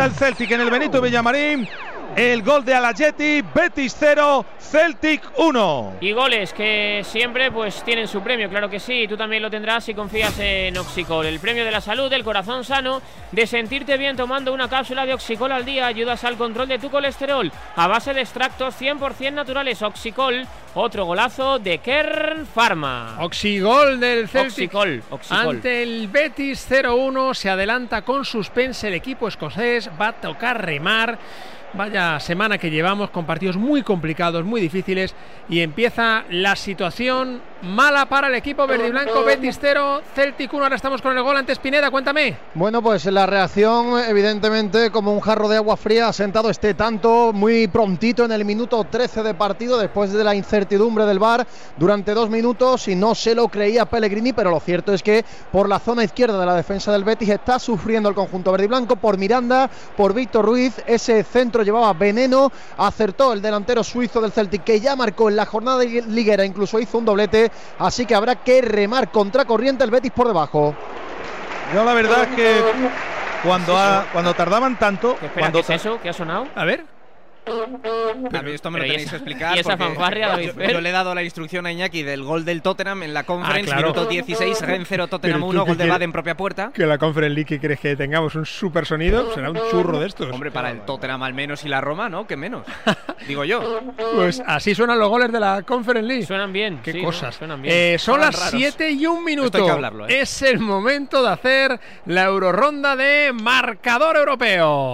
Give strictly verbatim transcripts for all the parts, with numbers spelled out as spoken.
el Celtic en el Benito Villamarín. El gol de Al-Ayeti, Betis cero, Celtic uno. Y goles que siempre pues tienen su premio, claro que sí. Tú también lo tendrás si confías en Oxicol. El premio de la salud, del corazón sano, de sentirte bien tomando una cápsula de Oxicol al día. Ayudas al control de tu colesterol a base de extractos cien por cien naturales. Oxicol, otro golazo de Kern Pharma. Oxigol del Celtic. Oxicol, Oxicol. Ante el Betis cero uno, se adelanta con suspense el equipo escocés. Va a tocar remar. Vaya semana que llevamos con partidos muy complicados, muy difíciles, y empieza la situación mala para el equipo verde y blanco. Betis cero, Celtic uno. Ahora estamos con el gol ante Pineda, cuéntame. Bueno, pues la reacción evidentemente como un jarro de agua fría. Ha sentado este tanto muy prontito en el minuto trece de partido, después de la incertidumbre del V A R durante dos minutos, y no se lo creía Pellegrini, pero lo cierto es que por la zona izquierda de la defensa del Betis está sufriendo el conjunto verde y blanco, por Miranda, por Víctor Ruiz. Ese centro llevaba veneno, acertó el delantero suizo del Celtic, que ya marcó en la jornada liguera, incluso hizo un doblete, así que habrá que remar contracorriente, el Betis por debajo. Yo la verdad es que cuando, ha, cuando tardaban tanto... Espera, cuando ¿qué es eso? ¿Qué ha sonado? A ver. A mí esto me lo tenéis esa, que explicar. ¿Y esa fanfarria, David? Yo, yo le he dado la instrucción a Iñaki del gol del Tottenham en la Conference, ah, claro. minuto dieciséis, Rennes cero, Tottenham uno, gol de Bade en propia puerta. Que la Conference League, que crees que tengamos un super sonido, será un churro de estos. Hombre, para el Tottenham al menos, y la Roma, ¿no? ¿Qué menos? Digo yo. Pues así suenan los goles de la Conference League. Suenan bien. Qué sí, cosas. ¿no? Suenan bien. Eh, son Suenan las raros. siete y un minuto. Esto hay que hablarlo, ¿eh? Es el momento de hacer la Euroronda de marcador europeo.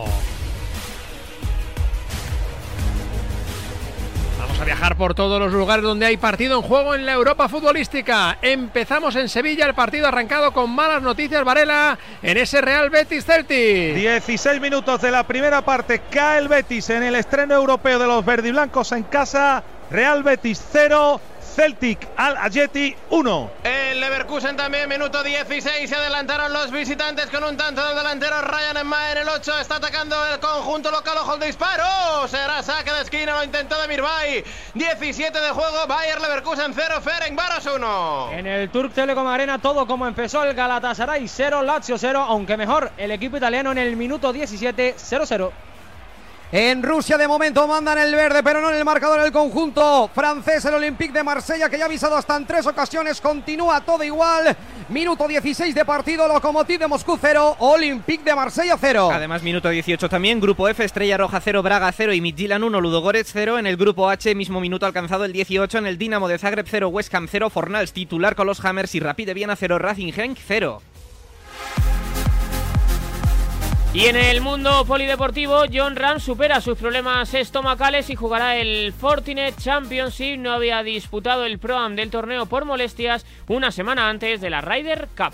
Vamos a viajar por todos los lugares donde hay partido en juego en la Europa futbolística. Empezamos en Sevilla, el partido arrancado con malas noticias, Varela, en ese Real Betis Celtic. dieciséis minutos de la primera parte, cae el Betis en el estreno europeo de los verdiblancos en casa. Real Betis cero, Celtic Al-Ayeti uno. El Leverkusen también, minuto dieciséis, se adelantaron los visitantes con un tanto del delantero Ryan Emma en el ocho, está atacando el conjunto local, ojo el disparo, será saque de esquina, lo intentó de Mirbay. diecisiete de juego, Bayer Leverkusen cero, Ferencváros uno. En el Turk Telecom Arena todo como empezó, el Galatasaray cero, Lazio cero, aunque mejor el equipo italiano en el minuto diecisiete, cero cero. En Rusia de momento mandan el verde, pero no en el marcador el conjunto francés, el Olympique de Marsella, que ya ha avisado hasta en tres ocasiones. Continúa todo igual. Minuto dieciséis de partido, Lokomotiv de Moscú cero, Olympique de Marsella cero. Además, minuto dieciocho también, grupo F, Estrella Roja cero, Braga cero y Midtjylland uno, Ludogorets cero. En el grupo H, mismo minuto alcanzado el dieciocho, en el Dinamo de Zagreb cero, West Ham cero, Fornals titular con los Hammers y Rapid de Viena cero, Racing Genk cero. Y en el mundo polideportivo, John Ram supera sus problemas estomacales y jugará el Fortinet Championship. No había disputado el Pro-Am del torneo por molestias una semana antes de la Ryder Cup.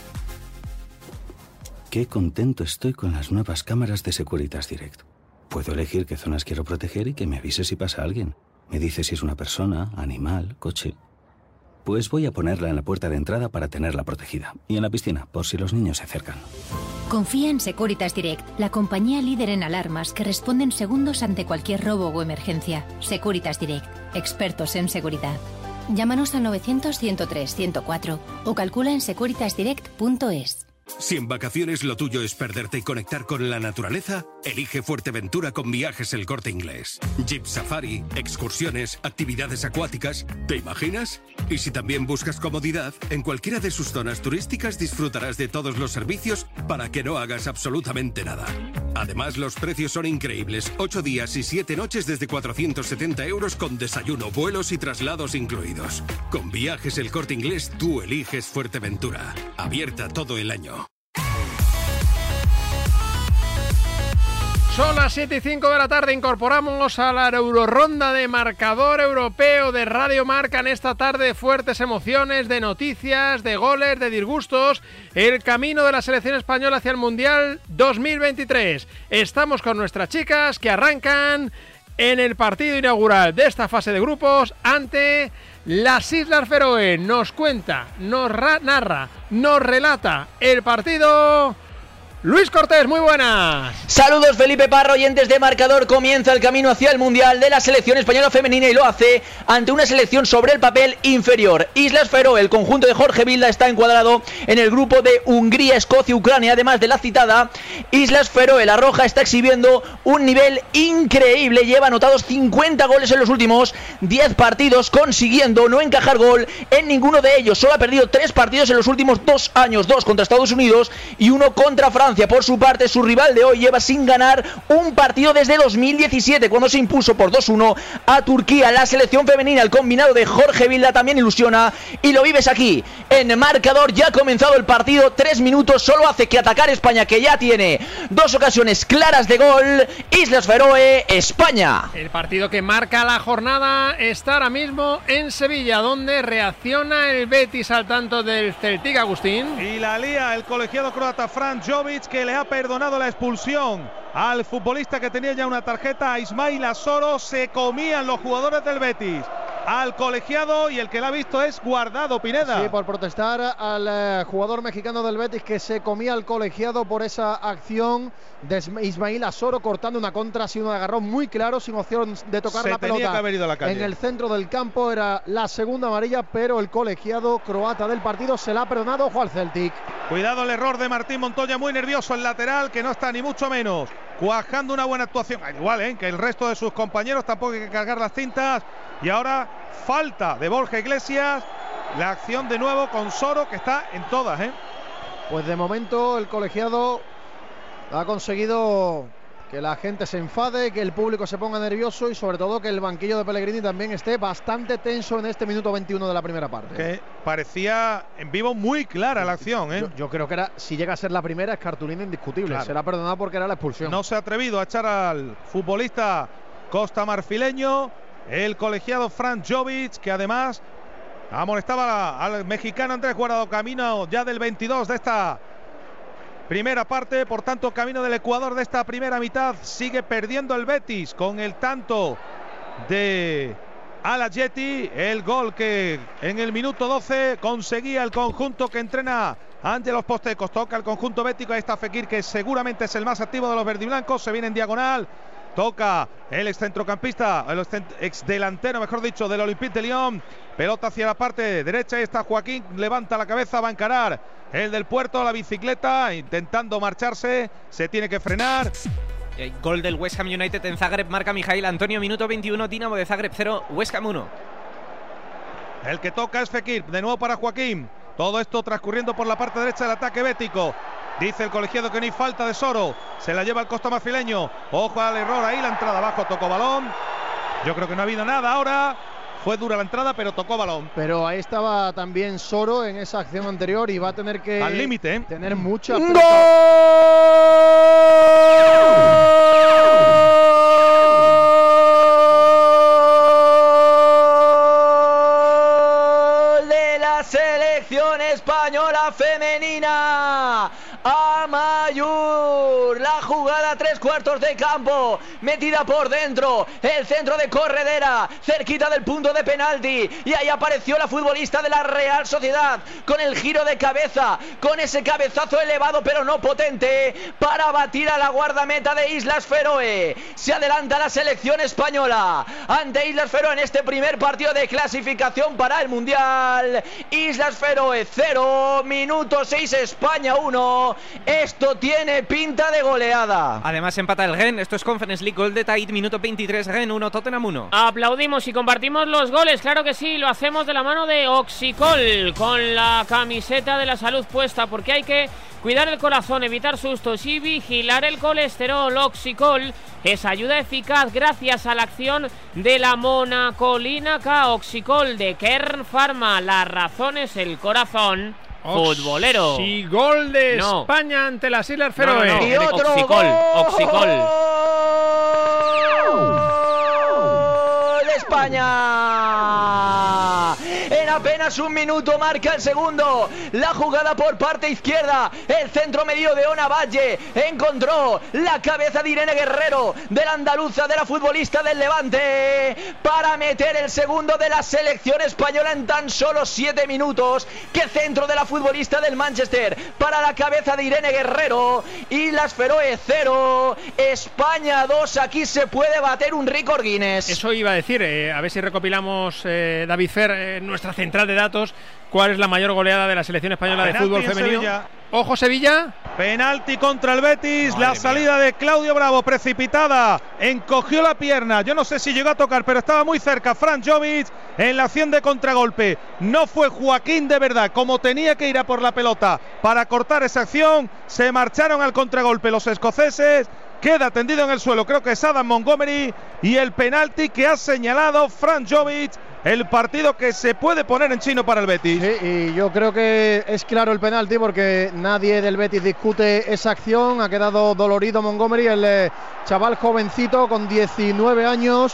Qué contento estoy con las nuevas cámaras de Securitas Direct. Puedo elegir qué zonas quiero proteger y que me avise si pasa alguien. Me dice si es una persona, animal, coche. Pues voy a ponerla en la puerta de entrada para tenerla protegida. Y en la piscina, por si los niños se acercan. Confía en Securitas Direct, la compañía líder en alarmas que responde en segundos ante cualquier robo o emergencia. Securitas Direct, expertos en seguridad. Llámanos al novecientos, ciento tres, ciento cuatro o calcula en securitas direct punto es. Si en vacaciones lo tuyo es perderte y conectar con la naturaleza, elige Fuerteventura con Viajes El Corte Inglés. Jeep Safari, excursiones, actividades acuáticas, ¿te imaginas? Y si también buscas comodidad, en cualquiera de sus zonas turísticas disfrutarás de todos los servicios para que no hagas absolutamente nada. Además, los precios son increíbles. ocho días y siete noches desde cuatrocientos setenta euros con desayuno, vuelos y traslados incluidos. Con Viajes El Corte Inglés, tú eliges Fuerteventura. Abierta todo el año. Son las siete y cinco de la tarde, incorporamos a la Euroronda de marcador europeo de Radio Marca en esta tarde. Fuertes emociones, de noticias, de goles, de disgustos. El camino de la selección española hacia el Mundial dos mil veintitrés. Estamos con nuestras chicas que arrancan en el partido inaugural de esta fase de grupos ante las Islas Feroe. Nos cuenta, nos narra, nos relata el partido Luis Cortés, muy buenas. Saludos Felipe Parra, oyentes de Marcador. Comienza el camino hacia el Mundial de la selección española femenina y lo hace ante una selección sobre el papel inferior. Islas Feroe, el conjunto de Jorge Vilda, está encuadrado en el grupo de Hungría, Escocia y Ucrania, además de la citada Islas Feroe. La roja está exhibiendo un nivel increíble, lleva anotados cincuenta goles en los últimos diez partidos, consiguiendo no encajar gol en ninguno de ellos. Solo ha perdido tres partidos en los últimos dos años, dos contra Estados Unidos y uno contra Francia. Por su parte, su rival de hoy lleva sin ganar un partido desde dos mil diecisiete, cuando se impuso por dos uno a Turquía. La selección femenina, el combinado de Jorge Vilda, también ilusiona y lo vives aquí en Marcador. Ya ha comenzado el partido, tres minutos, solo hace que atacar España, que ya tiene dos ocasiones claras de gol. Islas Feroe, España. El partido que marca la jornada está ahora mismo en Sevilla, donde reacciona el Betis al tanto del Celtic, Agustín. Y la lía el colegiado croata Fran Jovic, que le ha perdonado la expulsión al futbolista que tenía ya una tarjeta, a Ismail Asoro. Se comían los jugadores del Betis al colegiado y el que la ha visto es Guardado, Pineda. Sí, por protestar al eh, jugador mexicano del Betis, que se comía al colegiado por esa acción de Ismail Asoro, cortando una contra, sin un agarrón muy claro, sin opción de tocar se la tenía pelota que haber ido a la calle. En el centro del campo. Era la segunda amarilla, pero el colegiado croata del partido se la ha perdonado. Ojo al Celtic. Cuidado el error de Martín Montoya, muy nervioso el lateral, que no está ni mucho menos cuajando una buena actuación, igual ¿eh? que el resto de sus compañeros. Tampoco hay que cargar las cintas. Y ahora falta de Borja Iglesias. La acción de nuevo con Soro, que está en todas, ¿eh? Pues de momento el colegiado ha conseguido que la gente se enfade, que el público se ponga nervioso y sobre todo que el banquillo de Pellegrini también esté bastante tenso en este minuto veintiuno de la primera parte. Que parecía en vivo muy clara la acción, ¿eh? Yo, yo creo que era, si llega a ser la primera, es cartulina indiscutible. Claro. Será perdonado porque era la expulsión. No se ha atrevido a echar al futbolista costamarfileño, el colegiado Fran Jovic, que además amonestaba al mexicano Andrés Guardado, camino ya del veintidós de esta primera parte. Por tanto, camino del Ecuador de esta primera mitad. Sigue perdiendo el Betis con el tanto de Al-Ayeti, el gol que en el minuto doce conseguía el conjunto que entrena Ángelos Postecos. Toca el conjunto bético, ahí está Fekir, que seguramente es el más activo de los verdiblancos. Se viene en diagonal. Toca el excentrocampista, el exdelantero, mejor dicho, del Olympique de Lyon. Pelota hacia la parte derecha. Ahí está Joaquín, levanta la cabeza, va a encarar el del Puerto, la bicicleta, intentando marcharse. Se tiene que frenar. El gol del West Ham United en Zagreb, marca Mijail Antonio, minuto veintiuno, Dinamo de Zagreb cero, West Ham uno. El que toca es Fekir, de nuevo para Joaquín. Todo esto transcurriendo por la parte derecha del ataque bético. Dice el colegiado que no hay falta de Soro. Se la lleva el costamarfileño. Ojo al error ahí, la entrada abajo, tocó balón. Yo creo que no ha habido nada ahora. Fue dura la entrada, pero tocó balón. Pero ahí estaba también Soro en esa acción anterior y va a tener que al límite, ¿eh? tener mucha ¡Gol de la selección española femenina! Amayur, la jugada a tres cuartos de campo, metida por dentro, el centro de Corredera, cerquita del punto de penalti, y ahí apareció la futbolista de la Real Sociedad, con el giro de cabeza, con ese cabezazo elevado pero no potente, para batir a la guardameta de Islas Feroe. Se adelanta la selección española ante Islas Feroe en este primer partido de clasificación para el Mundial. Islas Feroe cero, minuto seis, España uno. Esto tiene pinta de goleada. Además empata el Gen. Esto es Conference League, gol de Tait, minuto veintitrés, Gen uno, Tottenham uno. Aplaudimos y compartimos los goles, claro que sí. Lo hacemos de la mano de Oxicol, con la camiseta de la salud puesta, porque hay que cuidar el corazón, evitar sustos y vigilar el colesterol. Oxicol es ayuda eficaz gracias a la acción de la monacolina K. Oxicol de Kern Pharma. La razón es el corazón futbolero. Y gol de no. España ante las Islas Feroe. No, no, no. Y otro Oxicol, Oxicol. ¡Gol de España! En apenas un minuto marca el segundo. La jugada por parte izquierda, el centro medido de Ona Valle encontró la cabeza de Irene Guerrero, de la andaluza, de la futbolista del Levante, para meter el segundo de la selección española en tan solo siete minutos. Que centro de la futbolista del Manchester para la cabeza de Irene Guerrero. Islas Feroe cero, España dos. Aquí se puede bater un récord Guinness. Eso iba a decir, eh, a ver si recopilamos, eh, David Fer, eh, nuestra central de datos, cuál es la mayor goleada de la selección española de fútbol femenino. Sevilla. Ojo, Sevilla. Penalti contra el Betis. Madre la salida mía. de Claudio Bravo precipitada, encogió la pierna, yo no sé si llegó a tocar, pero estaba muy cerca Fran Jovic en la acción de contragolpe. No fue Joaquín de verdad como tenía que ir a por la pelota para cortar esa acción. Se marcharon al contragolpe los escoceses. Queda tendido en el suelo, creo que es Adam Montgomery, y el penalti que ha señalado Fran Jovic. El partido que se puede poner en chino para el Betis. Sí, y yo creo que es claro el penalti porque nadie del Betis discute esa acción. Ha quedado dolorido Montgomery, el eh, chaval jovencito con diecinueve años.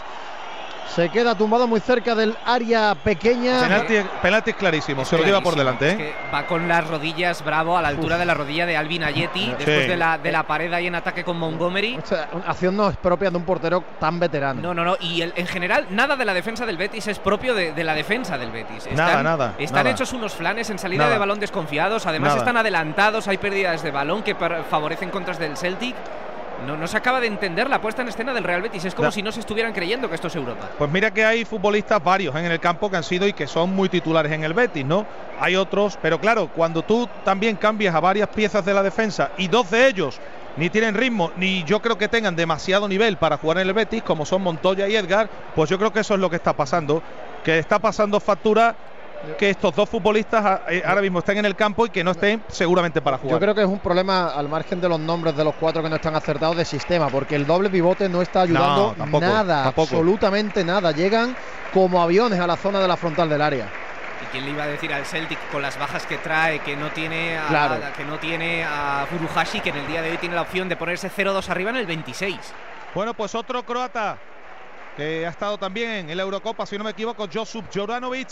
Se queda tumbado muy cerca del área pequeña. Penalti, penalti clarísimo, es se lo lleva por delante. ¿eh? Es que va con las rodillas Bravo a la altura Uf. de la rodilla de Alvin Ayeti, sí. después de la, de la pared ahí en ataque con Montgomery. O sea, una acción no es propia de un portero tan veterano. No, no, no. Y el, en general, nada de la defensa del Betis es propio de, de la defensa del Betis. Están, nada, nada. Están nada. hechos unos flanes en salida nada. de balón desconfiados. Además, nada. están adelantados. Hay pérdidas de balón que favorecen contras del Celtic. No, no se acaba de entender la puesta en escena del Real Betis. Es como no. si no se estuvieran creyendo que esto es Europa. Pues mira que hay futbolistas varios en el campo que han sido y que son muy titulares en el Betis, ¿no? Hay otros, pero claro, cuando tú también cambias a varias piezas de la defensa y dos de ellos ni tienen ritmo, ni yo creo que tengan demasiado nivel para jugar en el Betis, como son Montoya y Edgar, pues yo creo que eso es lo que está pasando, que está pasando factura que estos dos futbolistas ahora mismo estén en el campo y que no estén seguramente para jugar. Yo creo que es un problema, al margen de los nombres de los cuatro que no están acertados, de sistema, porque el doble pivote no está ayudando no, tampoco, nada, tampoco. absolutamente nada. Llegan como aviones a la zona de la frontal del área. ¿Y quién le iba a decir al Celtic con las bajas que trae, que no tiene a, claro. a, que no tiene a Furuhashi, que en el día de hoy tiene la opción de ponerse cero dos arriba en el veintiséis? Bueno, pues otro croata que ha estado también en la Eurocopa, si no me equivoco, Josip Juranovic,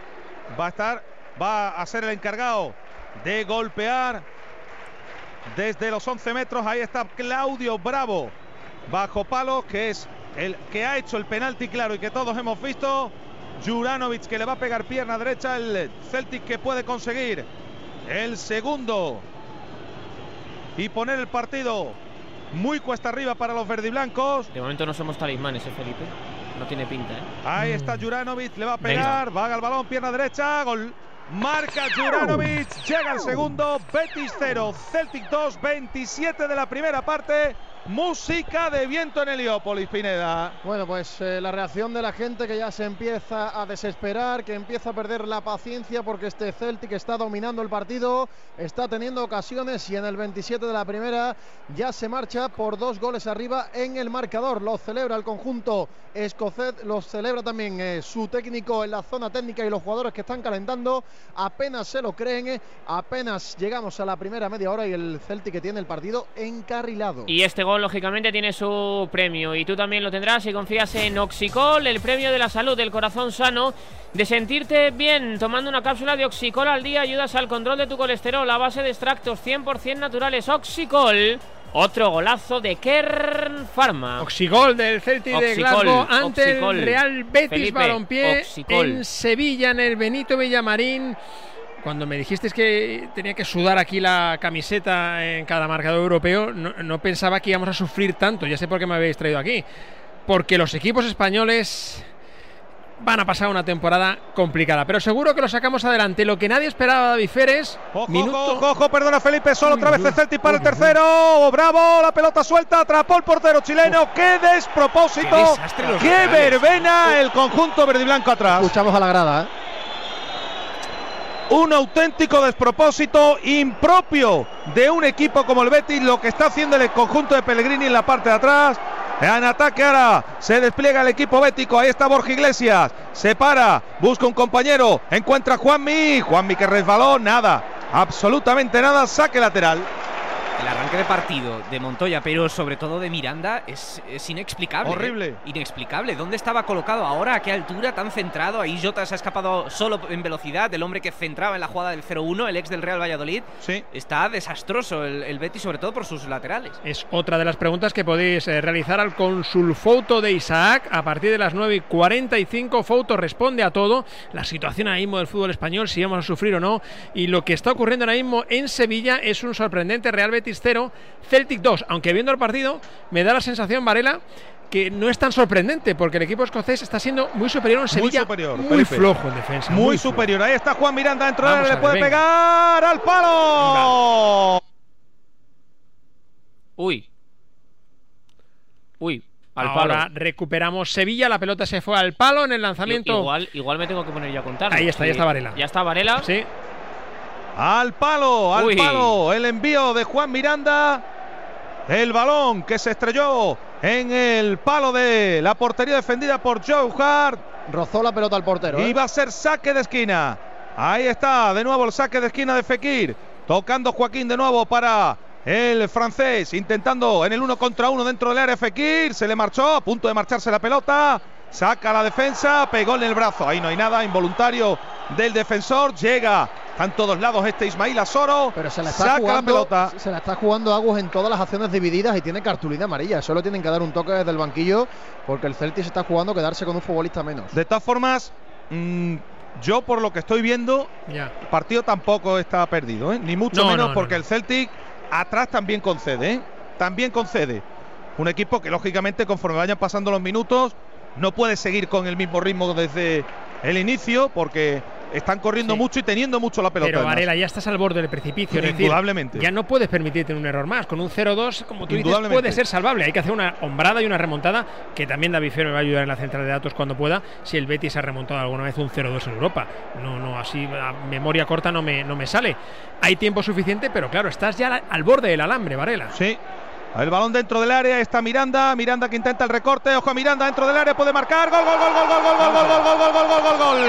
va a estar, va a ser el encargado de golpear desde los once metros. Ahí está Claudio Bravo bajo palo, que es el que ha hecho el penalti claro y que todos hemos visto. Juranovic que le va a pegar pierna derecha, el Celtic que puede conseguir el segundo y poner el partido muy cuesta arriba para los verdiblancos. De momento no somos talismanes, ¿eh, Felipe? No tiene pinta, ¿eh? Ahí está Juranovic, le va a pegar, va al balón, pierna derecha, gol. Marca Juranovic, llega el segundo, Betis cero, Celtic dos, veintisiete de la primera parte. Música de viento en Heliópolis, Pineda. Bueno, pues eh, la reacción de la gente que ya se empieza a desesperar, que empieza a perder la paciencia porque este Celtic está dominando el partido, está teniendo ocasiones y en el veintisiete de la primera ya se marcha por dos goles arriba en el marcador. Lo celebra el conjunto escocés, lo celebra también eh, su técnico en la zona técnica y los jugadores que están calentando. Apenas se lo creen, eh, apenas llegamos a la primera media hora y el Celtic que tiene el partido encarrilado. Y este gol lógicamente tiene su premio y tú también lo tendrás si confías en Oxicol, el premio de la salud, del corazón sano, de sentirte bien. Tomando una cápsula de Oxicol al día ayudas al control de tu colesterol a base de extractos cien por cien naturales. Oxicol, otro golazo de Kern Pharma. Oxigol del Celtic Oxicol, de Glasgow ante Oxicol. el Real Betis Felipe, Balompié Oxicol. en Sevilla, en el Benito Villamarín. Cuando me dijiste que tenía que sudar aquí la camiseta en cada marcador europeo, no, no pensaba que íbamos a sufrir tanto. Ya sé por qué me habéis traído aquí. Porque los equipos españoles van a pasar una temporada complicada, pero seguro que lo sacamos adelante. Lo que nadie esperaba, David Férez. Ojo, minuto... ojo, ojo, perdona Felipe, solo otra vez el Celtic para el tercero. Bravo, la pelota suelta, atrapó el portero chileno. Uf. ¡Qué despropósito! ¡Qué desastre! ¡Qué verbena el conjunto verde y blanco atrás! Escuchamos a la grada, ¿eh? Un auténtico despropósito impropio de un equipo como el Betis, lo que está haciendo el conjunto de Pellegrini en la parte de atrás. En ataque ahora se despliega el equipo bético. Ahí está Borja Iglesias, se para, busca un compañero, encuentra a Juanmi, Juanmi que resbaló, nada, absolutamente nada, saque lateral. El arranque arranque de partido de Montoya, pero sobre todo de Miranda, es, es inexplicable. Horrible. ¿eh? Inexplicable. ¿Dónde estaba colocado ahora? ¿A qué altura? Tan centrado. Ahí Jota se ha escapado solo en velocidad. El hombre que centraba en la jugada del cero uno, el ex del Real Valladolid. Sí. Está desastroso el, el Betis, sobre todo por sus laterales. Es otra de las preguntas que podéis eh, realizar al consulfoto de Isaac a partir de las nueve y cuarenta y cinco. Fouto responde a todo. La situación ahora mismo del fútbol español, si vamos a sufrir o no. Y lo que está ocurriendo ahora mismo en Sevilla es un sorprendente Real Betis cero, Celtic dos. Aunque viendo el partido me da la sensación, Varela, que no es tan sorprendente, porque el equipo escocés está siendo muy superior en Sevilla, muy, superior, muy Felipe. flojo en defensa. Muy, muy superior. Ahí está Juan Miranda dentro de área, le puede venga. pegar al palo. Uy. Uy. Al Ahora palo. recuperamos Sevilla, la pelota se fue al palo en el lanzamiento. Igual, igual me tengo que poner yo a contar. Ahí está, sí. ya está Varela. Ya está Varela. Sí. Al palo, al Uy. palo. El envío de Juan Miranda. El balón que se estrelló en el palo de la portería defendida por Joe Hart. Rozó la pelota al portero. Y ¿eh? va a ser saque de esquina. Ahí está, de nuevo el saque de esquina de Fekir. Tocando Joaquín de nuevo para el francés. Intentando en el uno contra uno dentro del área Fekir. Se le marchó, a punto de marcharse la pelota. Saca la defensa, pegó en el brazo. Ahí no hay nada, involuntario del defensor. Llega a todos lados este Ismail Asoro. Pero se la está saca jugando, la pelota. Se la está jugando Agus en todas las acciones divididas y tiene cartulina amarilla. Solo tienen que dar un toque desde el banquillo porque el Celtic se está jugando quedarse con un futbolista menos. De todas formas, mmm, yo por lo que estoy viendo, ya. el partido tampoco está perdido, ¿eh? Ni mucho no, menos no, porque no, no. el Celtic atrás también concede, ¿eh? También concede. Un equipo que lógicamente conforme vayan pasando los minutos no puede seguir con el mismo ritmo desde el inicio porque están corriendo sí. mucho y teniendo mucho la pelota. Pero Varela, ya estás al borde del precipicio. Indudablemente. Es decir, ya no puedes permitirte un error más. Con un cero dos, como tú dices, puede ser salvable. Hay que hacer una hombrada y una remontada, que también David Fer me va a ayudar en la central de datos cuando pueda, si el Betis ha remontado alguna vez un cero dos en Europa. No, no, así a memoria corta no me, no me sale. Hay tiempo suficiente, pero claro, estás ya al borde del alambre, Varela. Sí. El balón dentro del área, está Miranda, Miranda que intenta el recorte, ojo a Miranda dentro del área, puede marcar, gol, gol, gol, gol, gol, gol, gol, gol, gol, gol, gol, gol, gol, gol,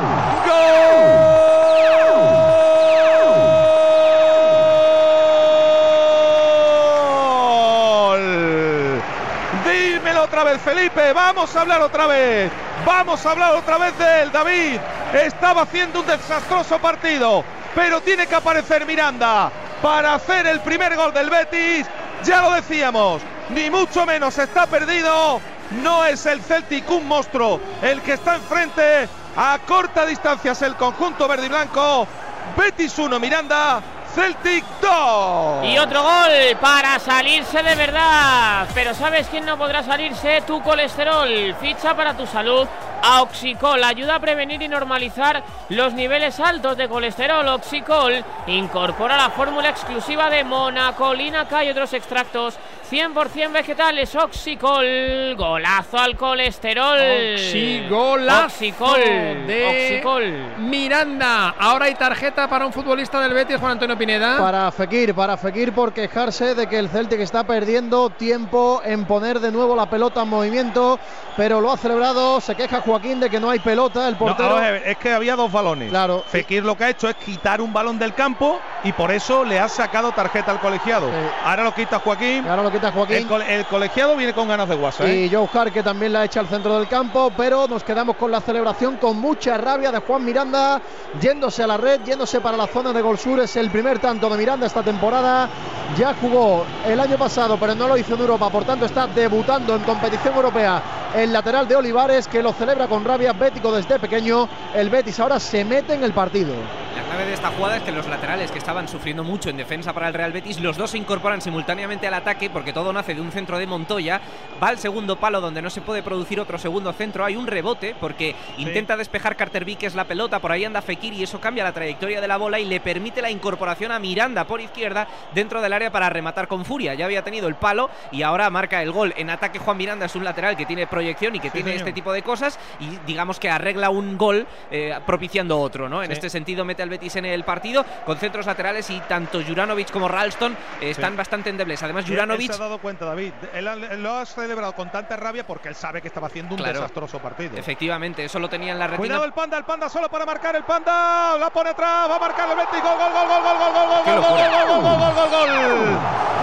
gol. Dímelo otra vez, Felipe, vamos a hablar otra vez, vamos a hablar otra vez de él, David. Estaba haciendo un desastroso partido, pero tiene que aparecer Miranda para hacer el primer gol del Betis. Ya lo decíamos, ni mucho menos está perdido. No es el Celtic un monstruo el que está enfrente. A corta distancia es el conjunto verde y blanco. Betis uno, Miranda, Celtic dos. Y otro gol para salirse de verdad. Pero ¿sabes quién no podrá salirse? Tu colesterol. Ficha para tu salud a Oxicol. Ayuda a prevenir y normalizar los niveles altos de colesterol. Oxicol incorpora la fórmula exclusiva de monacolina K y otros extractos cien por cien vegetales. Oxicol. Golazo al colesterol. Oxigolazo Oxicol. de Oxicol. Miranda. Ahora hay tarjeta para un futbolista del Betis, Juan Antonio Pineda. Para Fekir, para Fekir por quejarse de que el Celtic está perdiendo tiempo en poner de nuevo la pelota en movimiento, pero lo ha celebrado. Se queja Joaquín de que no hay pelota, el portero. No, es que había dos balones. Claro. Fekir lo que ha hecho es quitar un balón del campo y por eso le ha sacado tarjeta al colegiado. Sí. Ahora lo quita Joaquín. Ahora lo quita Joaquín. El, co el colegiado viene con ganas de guasa, ¿eh? Y Joe Hart, que también la echa al centro del campo, pero nos quedamos con la celebración con mucha rabia de Juan Miranda, yéndose a la red, yéndose para la zona de gol sur. Es el primer tanto de Miranda esta temporada. Ya jugó el año pasado, pero no lo hizo en Europa, por tanto está debutando en competición europea. El lateral de Olivares, que lo celebra con rabia, bético desde pequeño. El Betis ahora se mete en el partido. La clave de esta jugada es que los laterales, que estaban sufriendo mucho en defensa para el Real Betis, los dos se incorporan simultáneamente al ataque, porque todo nace de un centro de Montoya. Va al segundo palo donde no se puede producir otro segundo centro. Hay un rebote porque sí. intenta despejar Carter Víquez la pelota, por ahí anda Fekir y eso cambia la trayectoria de la bola y le permite la incorporación a Miranda por izquierda dentro del área para rematar con furia. Ya había tenido el palo y ahora marca el gol. En ataque Juan Miranda es un lateral que tiene proyección y que sí, tiene señor. este tipo de cosas y digamos que arregla un gol eh, propiciando otro, ¿no? En sí. este sentido mete al Betis en el partido con centros laterales y tanto Juranovic como Ralston eh, están sí. bastante endebles. Además Juranovic... se ha dado cuenta, David. Él, él lo ha celebrado con tanta rabia porque él sabe que estaba haciendo un claro. desastroso partido. Efectivamente, eso lo tenía en la retina. Cuidado el Panda, el Panda solo para marcar el Panda. La pone atrás, va a marcar el Betis. Gol, gol, gol, gol, gol, gol, gol, gol, gol, gol, gol, gol, gol, gol, gol, gol.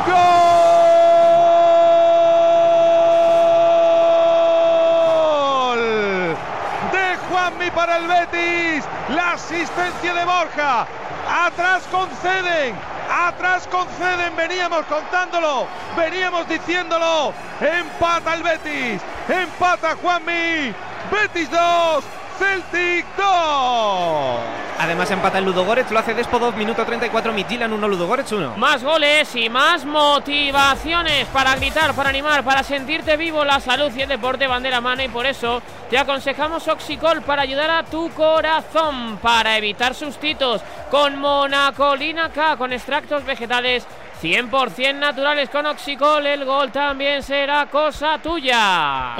¡Gol! De Juanmi para el Betis. La asistencia de Borja. Atrás conceden. Atrás conceden. Veníamos contándolo. Veníamos diciéndolo. Empata el Betis. Empata Juanmi. Betis dos. Celtic dos. Además empata el Ludogorets, lo hace Despodov, minuto treinta y cuatro, Midtjylland uno, Ludogorets uno. Más goles y más motivaciones para gritar, para animar, para sentirte vivo. La salud y el deporte van de la mano y por eso te aconsejamos Oxicol para ayudar a tu corazón, para evitar sustitos con monacolina K, con extractos vegetales cien por cien naturales. Con Oxicol el gol también será cosa tuya.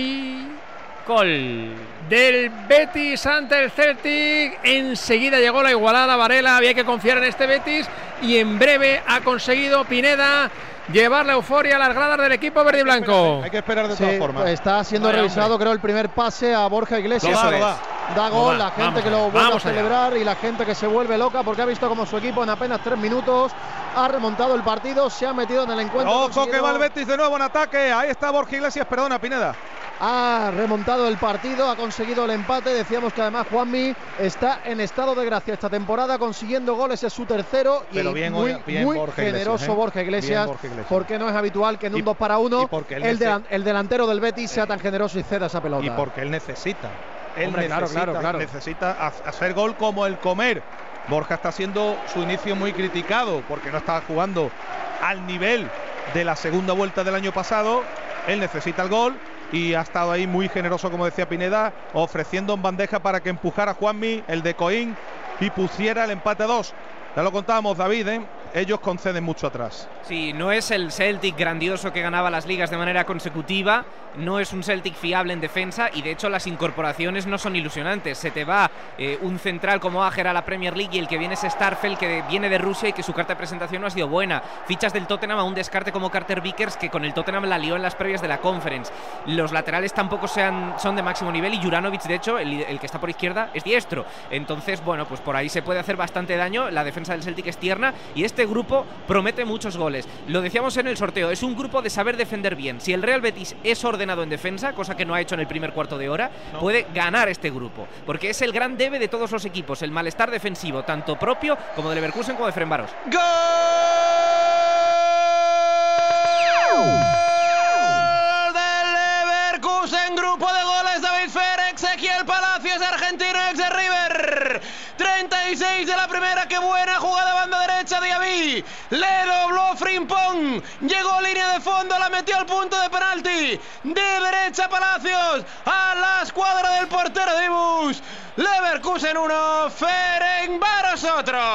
Oxicol del Betis ante el Celtic. Enseguida llegó la igualada, Varela. Había que confiar en este Betis y en breve ha conseguido Pineda llevar la euforia a las gradas del equipo verde y blanco. Hay que esperar de sí, todas formas. Está siendo Vale, revisado, hombre. creo, el primer pase a Borja Iglesias. Lo da, lo da. Da gol, Va, la gente vamos que lo allá, vuelve a vamos allá. celebrar y la gente que se vuelve loca porque ha visto como su equipo en apenas tres minutos ha remontado el partido, se ha metido en el encuentro. Ojo conseguido... que va el Betis de nuevo en ataque. Ahí está Borja Iglesias, perdona, Pineda. Ha remontado el partido, ha conseguido el empate. Decíamos que además Juanmi está en estado de gracia esta temporada, consiguiendo goles, es su tercero. Pero y bien, muy, bien muy Borja generoso Iglesias, ¿eh? Borja Iglesias, Bien Borja Iglesias. porque no es habitual que en un Y- dos para uno y porque él el, nece- delan- el delantero del Betis sea tan generoso y ceda esa pelota. Y porque él necesita. Él Hombre, claro, necesita, claro, claro. necesita ha- hacer gol como el comer. Borja está haciendo su inicio muy criticado porque no estaba jugando al nivel de la segunda vuelta del año pasado. Él necesita el gol y ha estado ahí muy generoso, como decía Pineda, ofreciendo en bandeja para que empujara a Juanmi, el de Coín, y pusiera el empate a dos. Ya lo contábamos, David, ¿eh? Ellos conceden mucho atrás. Sí, no es el Celtic grandioso que ganaba las ligas de manera consecutiva, no es un Celtic fiable en defensa y de hecho las incorporaciones no son ilusionantes. Se te va eh, un central como Ager a la Premier League y el que viene es Starfelt, que viene de Rusia y que su carta de presentación no ha sido buena. Fichas del Tottenham a un descarte como Carter Vickers, que con el Tottenham la lió en las previas de la Conference. Los laterales tampoco sean, son de máximo nivel y Juranovic, de hecho, el, el que está por izquierda, es diestro. Entonces, bueno, pues por ahí se puede hacer bastante daño. La defensa del Celtic es tierna y este grupo promete muchos goles. Lo decíamos en el sorteo, es un grupo de saber defender bien. Si el Real Betis es ordenado en defensa, cosa que no ha hecho en el primer cuarto de hora, no. puede ganar este grupo, porque es el gran debe de todos los equipos, el malestar defensivo, tanto propio como de Leverkusen como de Ferencváros. ¡Gol! Del Leverkusen, grupo de goles, David Fer, Ezequiel Palacios, argentino, ex de River. treinta y seis de la primera, qué buena jugada, banda derecha, Diaby. Le dobló Frimpong, llegó a línea de fondo, la metió al punto de penalti. De derecha Palacios, a la escuadra del portero Dibus. Leverkusen uno, Ferencváros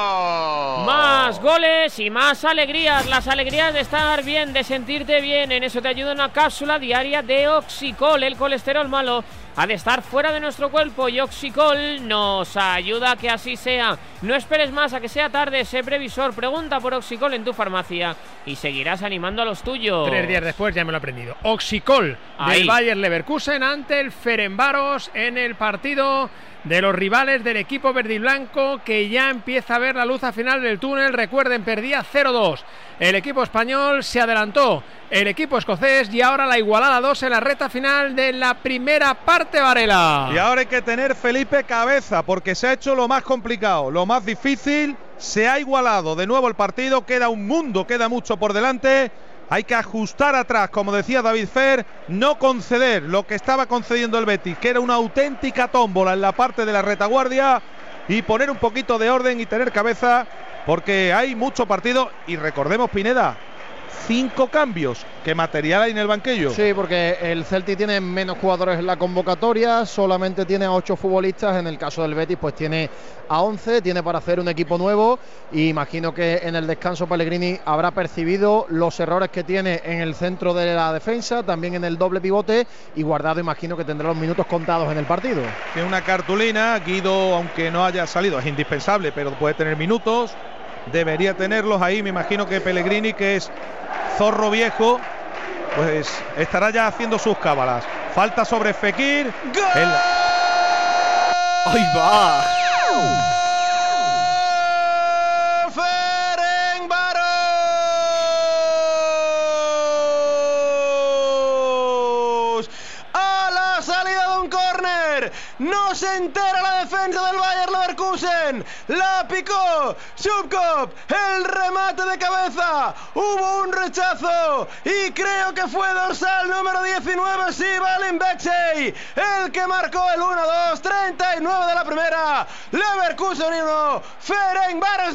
otro. Más goles y más alegrías. Las alegrías de estar bien, de sentirte bien. En eso te ayuda una cápsula diaria de Oxicol. El colesterol malo ha de estar fuera de nuestro cuerpo y Oxicol nos ayuda a que así sea. No esperes más a que sea tarde, sé previsor. Pregunta por Oxicol en tu farmacia y seguirás animando a los tuyos. Tres días después ya me lo he aprendido. Oxicol Ahí. del Bayer Leverkusen ante el Ferencváros en el partido de los rivales del equipo verde y blanco, que ya empieza a ver la luz al final del túnel. Recuerden, perdía cero dos. El equipo español se adelantó, el equipo escocés, y ahora la igualada dos en la recta final de la primera parte, Varela. Y ahora hay que tener, Felipe, cabeza, porque se ha hecho lo más complicado, lo más difícil. Se ha igualado de nuevo el partido, queda un mundo, queda mucho por delante. Hay que ajustar atrás, como decía David Fer, no conceder lo que estaba concediendo el Betis, que era una auténtica tómbola en la parte de la retaguardia, y poner un poquito de orden y tener cabeza, porque hay mucho partido. Y recordemos, Pineda, cinco cambios. ¿Qué material hay en el banquillo? Sí, porque el Celtic tiene menos jugadores en la convocatoria, solamente tiene a ocho futbolistas. En el caso del Betis, pues tiene a once, tiene para hacer un equipo nuevo. Y imagino que en el descanso Pellegrini habrá percibido los errores que tiene en el centro de la defensa, también en el doble pivote, y Guardado imagino que tendrá los minutos contados en el partido. Tiene una cartulina, Guido, aunque no haya salido, es indispensable, pero puede tener minutos. Debería tenerlos ahí, me imagino que Pellegrini, que es zorro viejo, pues estará ya haciendo sus cábalas. Falta sobre Fekir. El... ¡Ahí va! Neuer. No se entera la defensa del Bayer Leverkusen. La picó Subkop. El remate de cabeza. Hubo un rechazo. Y creo que fue dorsal número diecinueve, sí, Valim Bexey, el que marcó el uno dos. treinta y nueve de la primera. Leverkusen uno, Ferencváros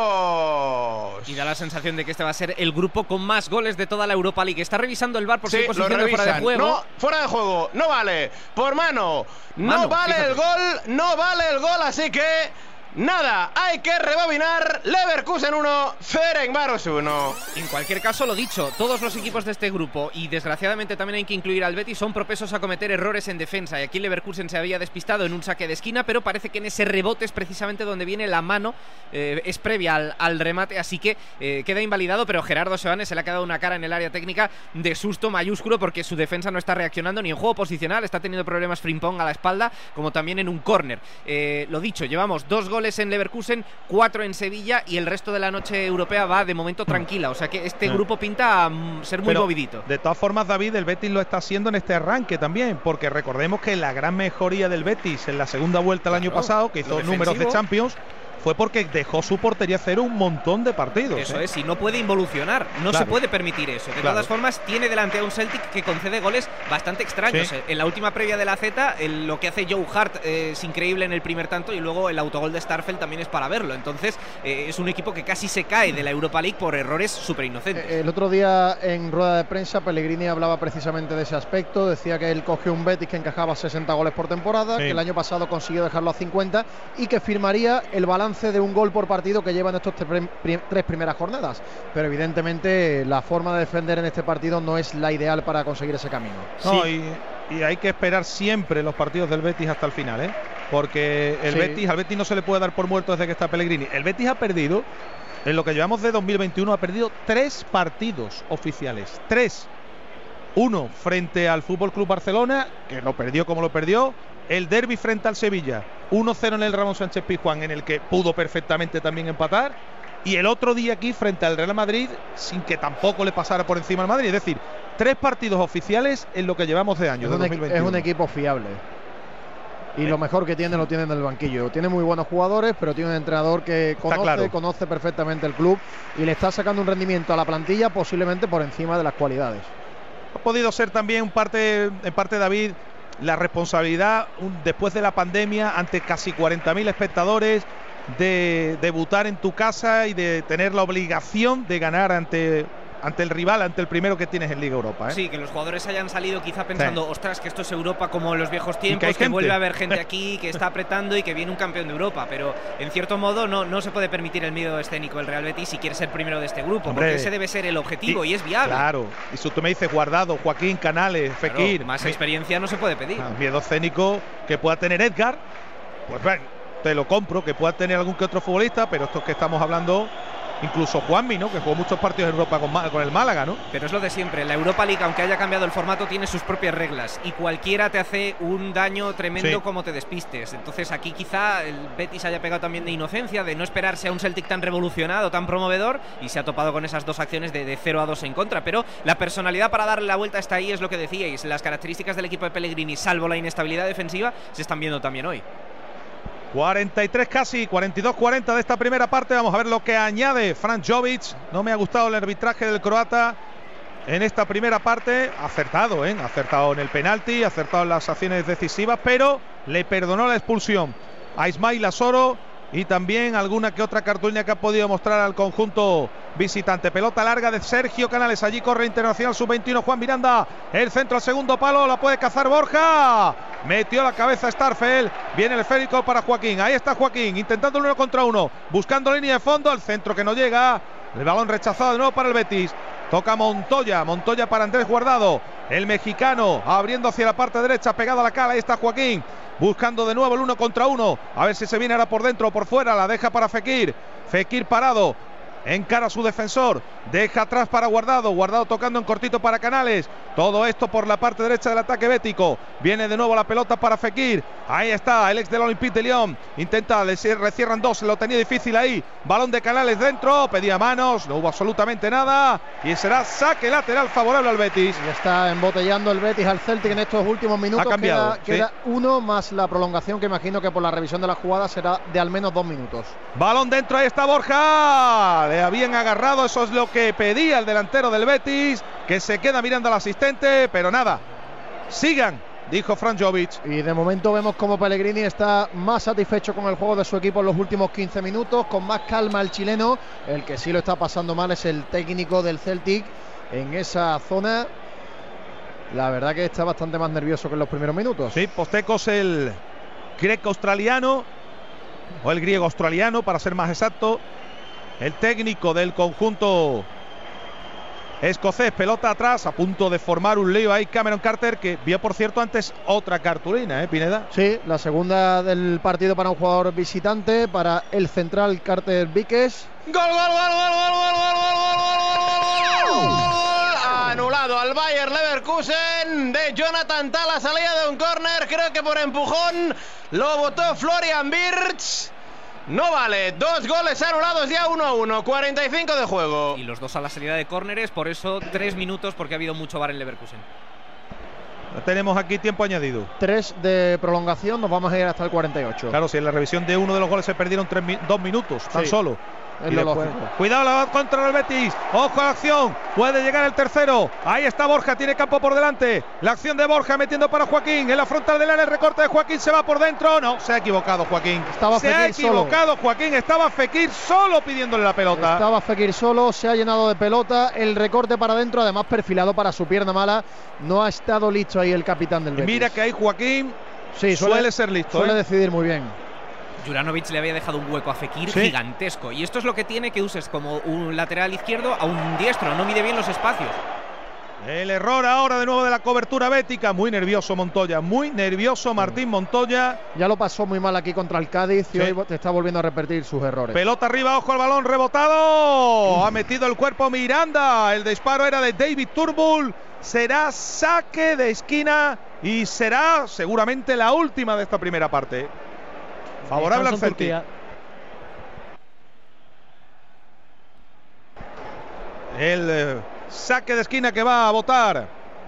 dos. Y da la sensación de que este va a ser el grupo con más goles de toda la Europa League. Está revisando el V A R por sí, si hay posición de fuera de juego. No, fuera de juego, no vale. Por mano, mano no vale fíjate. el gol, no vale el gol, así que nada, hay que rebobinar. Leverkusen uno, Ferencváros uno. En cualquier caso, lo dicho, todos los equipos de este grupo, y desgraciadamente también hay que incluir al Betis, son propensos a cometer errores en defensa. Y aquí Leverkusen se había despistado en un saque de esquina, pero parece que en ese rebote es precisamente donde viene la mano, eh, es previa al, al remate, así que eh, queda invalidado. Pero Gerardo Seoane se le ha quedado una cara en el área técnica de susto mayúsculo, porque su defensa no está reaccionando ni en juego posicional, está teniendo problemas Frimpong a la espalda, como también en un córner. Eh, lo dicho, llevamos dos goles en Leverkusen, cuatro en Sevilla, y el resto de la noche europea va de momento tranquila, o sea que este sí. grupo pinta a ser muy Pero, movidito. De todas formas, David, el Betis lo está haciendo en este arranque también, porque recordemos que la gran mejoría del Betis en la segunda vuelta el año pasado, que hizo números de Champions, fue porque dejó su portería cero un montón de partidos. Eso ¿eh? es, y no puede involucionar, no claro. se puede permitir eso. De claro. todas formas, tiene delante a un Celtic que concede goles bastante extraños. Sí. En la última previa de la Z, el, lo que hace Joe Hart eh, es increíble en el primer tanto, y luego el autogol de Starfelt también es para verlo. Entonces, eh, es un equipo que casi se cae de la Europa League por errores súper inocentes. El otro día en rueda de prensa Pellegrini hablaba precisamente de ese aspecto, decía que él cogió un Betis que encajaba sesenta goles por temporada, sí. que el año pasado consiguió dejarlo a cincuenta y que firmaría el balance de un gol por partido que llevan estos tres, prim tres primeras jornadas, pero evidentemente la forma de defender en este partido no es la ideal para conseguir ese camino. No, sí. y, y hay que esperar siempre los partidos del Betis hasta el final, ¿eh? Porque el sí. Betis, al Betis no se le puede dar por muerto desde que está Pellegrini. El Betis ha perdido, en lo que llevamos de dos mil veintiuno, ha perdido tres partidos oficiales, tres. Uno frente al Fútbol Club Barcelona, que lo perdió como lo perdió. El derbi frente al Sevilla, uno cero en el Ramón Sánchez Pizjuán, en el que pudo perfectamente también empatar. Y el otro día aquí frente al Real Madrid, sin que tampoco le pasara por encima al Madrid. Es decir, tres partidos oficiales en lo que llevamos de año, es, de un, dos mil veintiuno. Es un equipo fiable. Y eh. lo mejor que tiene lo tiene en el banquillo. Tiene muy buenos jugadores, pero tiene un entrenador que conoce, claro. conoce perfectamente el club y le está sacando un rendimiento a la plantilla posiblemente por encima de las cualidades. Ha podido ser también un parte, en parte, David, la responsabilidad un, después de la pandemia, ante casi cuarenta mil espectadores, de debutar en tu casa y de tener la obligación de ganar ante, ante el rival, ante el primero que tienes en Liga Europa, ¿eh? Sí, que los jugadores hayan salido quizá pensando, sí. ostras, que esto es Europa como en los viejos tiempos, que, que vuelve a haber gente aquí, que está apretando y que viene un campeón de Europa, pero en cierto modo no, no se puede permitir el miedo escénico el Real Betis si quiere ser primero de este grupo. Hombre, porque ese debe ser el objetivo y, y es viable. Claro, y si tú me dices Guardado, Joaquín, Canales, Fekir, claro, más experiencia no se puede pedir. Ah, miedo escénico que pueda tener Edgar, pues ven, te lo compro, que pueda tener algún que otro futbolista, pero estos que estamos hablando, incluso Juanmi, ¿no? Que jugó muchos partidos en Europa con, con el Málaga, ¿no? Pero es lo de siempre, la Europa League, aunque haya cambiado el formato, tiene sus propias reglas y cualquiera te hace un daño tremendo sí. como te despistes. Entonces aquí quizá el Betis haya pegado también de inocencia, de no esperarse a un Celtic tan revolucionado, tan promovedor, y se ha topado con esas dos acciones de, de cero a dos en contra. Pero la personalidad para darle la vuelta está ahí, es lo que decíais. Las características del equipo de Pellegrini, salvo la inestabilidad defensiva, se están viendo también hoy. cuarenta y tres casi, cuarenta y dos cuarenta de esta primera parte. Vamos a ver lo que añade Frank Jovic. No me ha gustado el arbitraje del croata en esta primera parte. Acertado, ¿eh? Acertado en el penalti, acertado en las acciones decisivas, pero le perdonó la expulsión a Ismail Asoro y también alguna que otra cartulina que ha podido mostrar al conjunto visitante. Pelota larga de Sergio Canales, allí corre Internacional sub veintiuno Juan Miranda, el centro al segundo palo, la puede cazar Borja, metió la cabeza Starfelt, viene el esférico para Joaquín, ahí está Joaquín, intentando el uno contra uno, buscando línea de fondo, el centro que no llega, el balón rechazado de nuevo para el Betis. Toca Montoya, Montoya para Andrés Guardado, el mexicano abriendo hacia la parte derecha, pegado a la cara, ahí está Joaquín, buscando de nuevo el uno contra uno, a ver si se viene ahora por dentro o por fuera, la deja para Fekir, Fekir parado, encara a su defensor, Deja atrás para Guardado. Guardado tocando en cortito para Canales. Todo esto por la parte derecha del ataque bético. Viene de nuevo la pelota para Fekir. Ahí está el ex del Olympique de Lyon. Intenta, le recierran dos. Lo tenía difícil ahí. Balón de Canales dentro. Pedía manos. No hubo absolutamente nada. Y será saque lateral favorable al Betis. Y está embotellando el Betis al Celtic en estos últimos minutos. Ha cambiado. Queda, queda sí. uno más la prolongación, que imagino que por la revisión de la jugada será de al menos dos minutos. Balón dentro. Ahí está Borja. Le habían agarrado. Eso es lo que pedía el delantero del Betis, que se queda mirando al asistente, pero nada, sigan, dijo Fran Jovic. Y de momento vemos como Pellegrini está más satisfecho con el juego de su equipo en los últimos quince minutos, con más calma el chileno. El que sí lo está pasando mal es el técnico del Celtic en esa zona. La verdad que está bastante más nervioso que en los primeros minutos. Sí, Postecos, el greco-australiano, o el griego-australiano para ser más exacto. El técnico del conjunto escocés, pelota atrás, a punto de formar un lío ahí Cameron Carter, que vio por cierto antes otra cartulina, ¿eh, Pineda? Sí, la segunda del partido para un jugador visitante, para el central Carter Víquez. ¡Gol, gol, gol, gol, gol, gol, gol, gol, gol, gol, gol! Anulado al Bayer Leverkusen de Jonathan Tah, la salida de un córner, creo que por empujón lo votó Florian Wirtz. No vale, dos goles anulados ya, uno a uno, cuarenta y cinco de juego. Y los dos a la salida de córneres, por eso tres minutos, porque ha habido mucho V A R en Leverkusen. Tenemos aquí tiempo añadido. Tres de prolongación, nos vamos a ir hasta el cuarenta y ocho. Claro, si en la revisión de uno de los goles se perdieron tres, dos minutos, tan sí, solo. Es lo lógico. Cuidado la contra el Betis. Ojo a la acción. Puede llegar el tercero. Ahí está Borja. Tiene campo por delante. La acción de Borja metiendo para Joaquín. En la frontal del área el recorte de Joaquín. Se va por dentro. No, se ha equivocado Joaquín. Estaba se Fekir ha equivocado solo. Joaquín. Estaba Fekir solo pidiéndole la pelota. Estaba Fekir solo. Se ha llenado de pelota. El recorte para adentro. Además perfilado para su pierna mala. No ha estado listo ahí el capitán del Betis. Mira que ahí Joaquín sí, suele, suele ser listo. Suele ¿eh? decidir muy bien. Juranovic le había dejado un hueco a Fekir ¿Sí? gigantesco. Y esto es lo que tiene que uses como un lateral izquierdo a un diestro. No mide bien los espacios. El error ahora de nuevo de la cobertura bética. Muy nervioso Montoya. Muy nervioso Martín Montoya. Ya lo pasó muy mal aquí contra el Cádiz. Y Sí. hoy te está volviendo a repetir sus errores. Pelota arriba, ojo al balón, rebotado. Ha metido el cuerpo Miranda. El disparo era de David Turnbull. Será saque de esquina y será seguramente la última de esta primera parte. Favorable al Celtic. El eh, saque de esquina que va a votar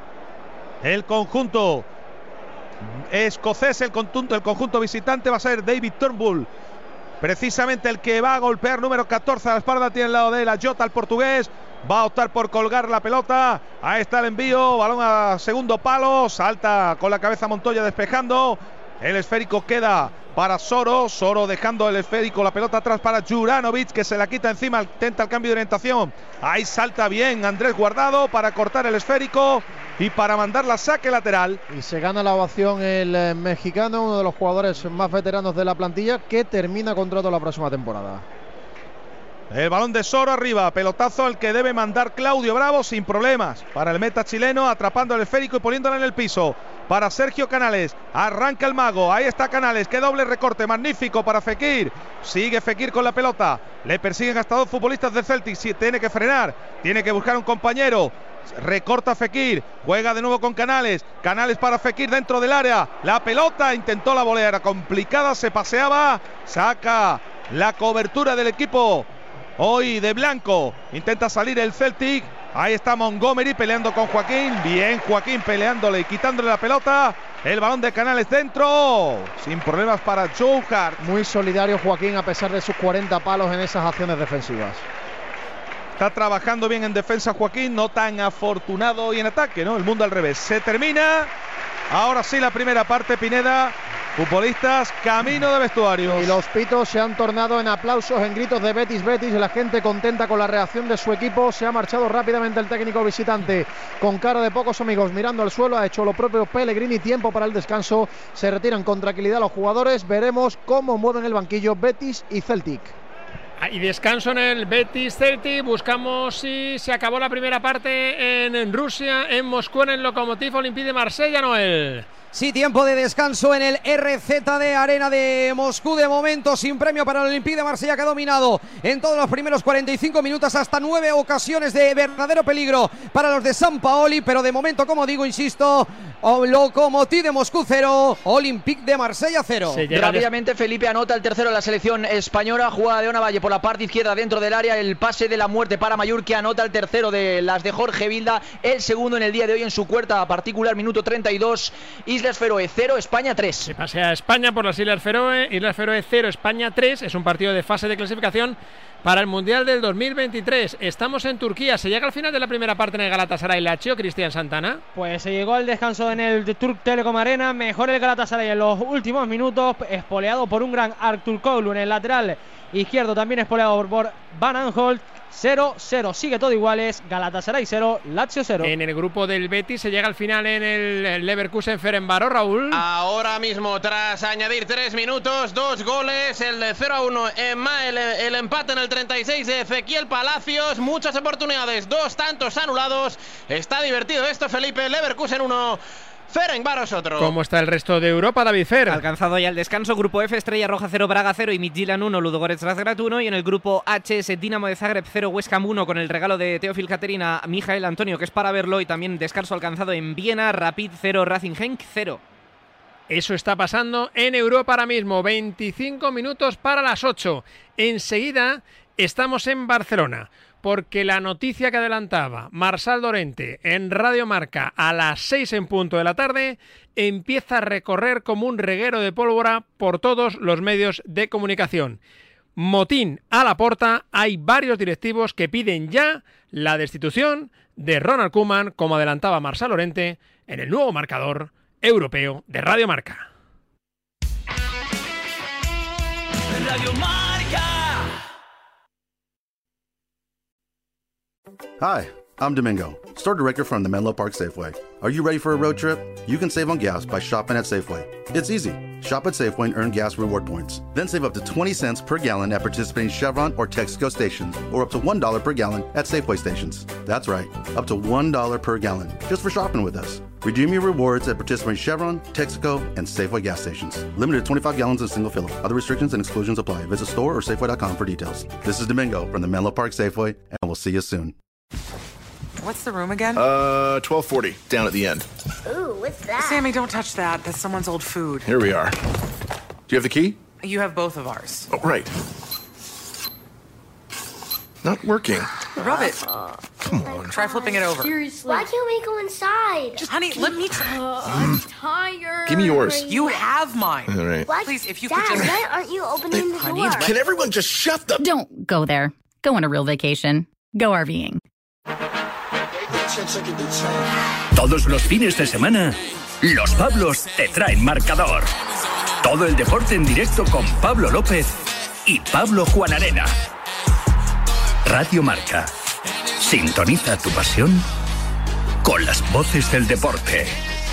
el conjunto escocés, el conjunto, el conjunto visitante va a ser David Turnbull. Precisamente el que va a golpear, número catorce a la espalda, tiene al lado de la Jota, el portugués. Va a optar por colgar la pelota. Ahí está el envío, balón a segundo palo. Salta con la cabeza Montoya despejando. El esférico queda para Soro. Soro dejando el esférico, la pelota atrás para Juranovic, que se la quita encima, intenta el cambio de orientación. Ahí salta bien Andrés Guardado para cortar el esférico y para mandar la saque lateral. Y se gana la ovación el eh, mexicano, uno de los jugadores más veteranos de la plantilla, que termina contrato la próxima temporada. El balón de Soro arriba, pelotazo el que debe mandar Claudio Bravo sin problemas. Para el meta chileno, atrapando el esférico y poniéndola en el piso. Para Sergio Canales, arranca el mago, ahí está Canales, qué doble recorte, magnífico para Fekir. Sigue Fekir con la pelota, le persiguen hasta dos futbolistas del Celtic, sí, tiene que frenar, tiene que buscar un compañero. Recorta Fekir, juega de nuevo con Canales. Canales para Fekir dentro del área. La pelota, intentó la volea, era complicada, se paseaba. Saca la cobertura del equipo hoy de blanco. Intenta salir el Celtic. Ahí está Montgomery peleando con Joaquín. Bien Joaquín peleándole y quitándole la pelota. El balón de Canales dentro. Sin problemas para Joe Hart. Muy solidario Joaquín a pesar de sus cuarenta palos en esas acciones defensivas. Está trabajando bien en defensa Joaquín, no tan afortunado hoy en ataque, ¿no? El mundo al revés. Se termina. Ahora sí la primera parte, Pineda. Futbolistas, camino de vestuario. Y los pitos se han tornado en aplausos, en gritos de Betis, Betis. La gente contenta con la reacción de su equipo. Se ha marchado rápidamente el técnico visitante con cara de pocos amigos, mirando al suelo. Ha hecho lo propio Pellegrini. Tiempo para el descanso. Se retiran con tranquilidad los jugadores. Veremos cómo mueven el banquillo Betis y Celtic. Y descanso en el Betis Celtic. Buscamos si se acabó la primera parte en Rusia, en Moscú, en el Lokomotiv Olympique de Marsella, Noel. Sí, tiempo de descanso en el R Z D Arena de Moscú. De momento sin premio para el Olympique de Marsella, que ha dominado en todos los primeros cuarenta y cinco minutos, hasta nueve ocasiones de verdadero peligro para los de San Paoli, pero de momento, como digo, insisto, Lokomotiv de Moscú cero, Olympique de Marsella cero. Rápidamente Felipe anota el tercero de la selección española, jugada de Onavalle por la parte izquierda dentro del área, el pase de la muerte para Mayur, que anota el tercero de las de Jorge Vilda, el segundo en el día de hoy en su cuarta particular, minuto treinta y dos. Islas Feroe cero, España tres. Se pasea España por las Islas Feroe, Islas Feroe cero, España tres. Es un partido de fase de clasificación para el Mundial del dos mil veintitrés. Estamos en Turquía. ¿Se llega al final de la primera parte en el Galatasaray Lazio, Cristian Santana? Pues se llegó al descanso en el Turk Telecom Arena. Mejor el Galatasaray en los últimos minutos, espoleado por un gran Arturkoglu en el lateral izquierdo, también espoleado por Van Aanholt. cero cero, sigue todo iguales, Galatasaray cero, Lazio cero. En el grupo del Betis se llega al final en el Leverkusen Ferencváros, Raúl. Ahora mismo, tras añadir tres minutos, dos goles, el de cero a uno en Ma, el, el empate en el treinta y seis de Ezequiel Palacios, muchas oportunidades, dos tantos anulados. Está divertido esto, Felipe. Leverkusen uno, Ferencváros otro. ¿Cómo está el resto de Europa, David Fer? Alcanzado ya el descanso, grupo F, Estrella Roja cero, Braga cero y Midtjylland uno, Ludogorets Razgrad uno, y en el grupo H es Dinamo de Zagreb cero, West Ham uno, con el regalo de Teófil Caterina a Mijael Antonio, que es para verlo, y también descanso alcanzado en Viena, Rapid cero, Racing Genk cero. Eso está pasando en Europa ahora mismo, veinticinco minutos para las ocho. Enseguida estamos en Barcelona, porque la noticia que adelantaba Marsal Dorente en Radio Marca a las seis en punto de la tarde empieza a recorrer como un reguero de pólvora por todos los medios de comunicación. Motín a la porta, hay varios directivos que piden ya la destitución de Ronald Koeman, como adelantaba Marsal Dorente en el nuevo marcador europeo de Radio Marca. Radio Marca. Hi, I'm Domingo, store director from the Menlo Park Safeway. Are you ready for a road trip? You can save on gas by shopping at Safeway. It's easy. Shop at Safeway and earn gas reward points. Then save up to twenty cents per gallon at participating Chevron or Texaco stations, or up to one dollar per gallon at Safeway stations. That's right, up to one dollar per gallon, just for shopping with us. Redeem your rewards at participating Chevron, Texaco, and Safeway gas stations. Limited to twenty-five gallons in single filler. Other restrictions and exclusions apply. Visit store or Safeway dot com for details. This is Domingo from the Menlo Park Safeway, and we'll see you soon. What's the room again? Uh, twelve forty, down at the end. Ooh, what's that? Sammy, don't touch that. That's someone's old food. Here we are. Do you have the key? You have both of ours. Oh, right. Not working. Rub it. Come on. Try flipping it over. Seriously. Why can't we go inside? Just, honey, let me try. Uh, I'm tired. Give me yours. You have mine. All right. What? Please, if you Dad, could just... why aren't you opening the honey, door? Can everyone just shut the... Don't go there. Go on a real vacation. Go RVing. Todos los fines de semana, los Pablos te traen marcador. Todo el deporte en directo con Pablo López y Pablo Juan Arena. Radio Marca. Sintoniza tu pasión con las voces del deporte.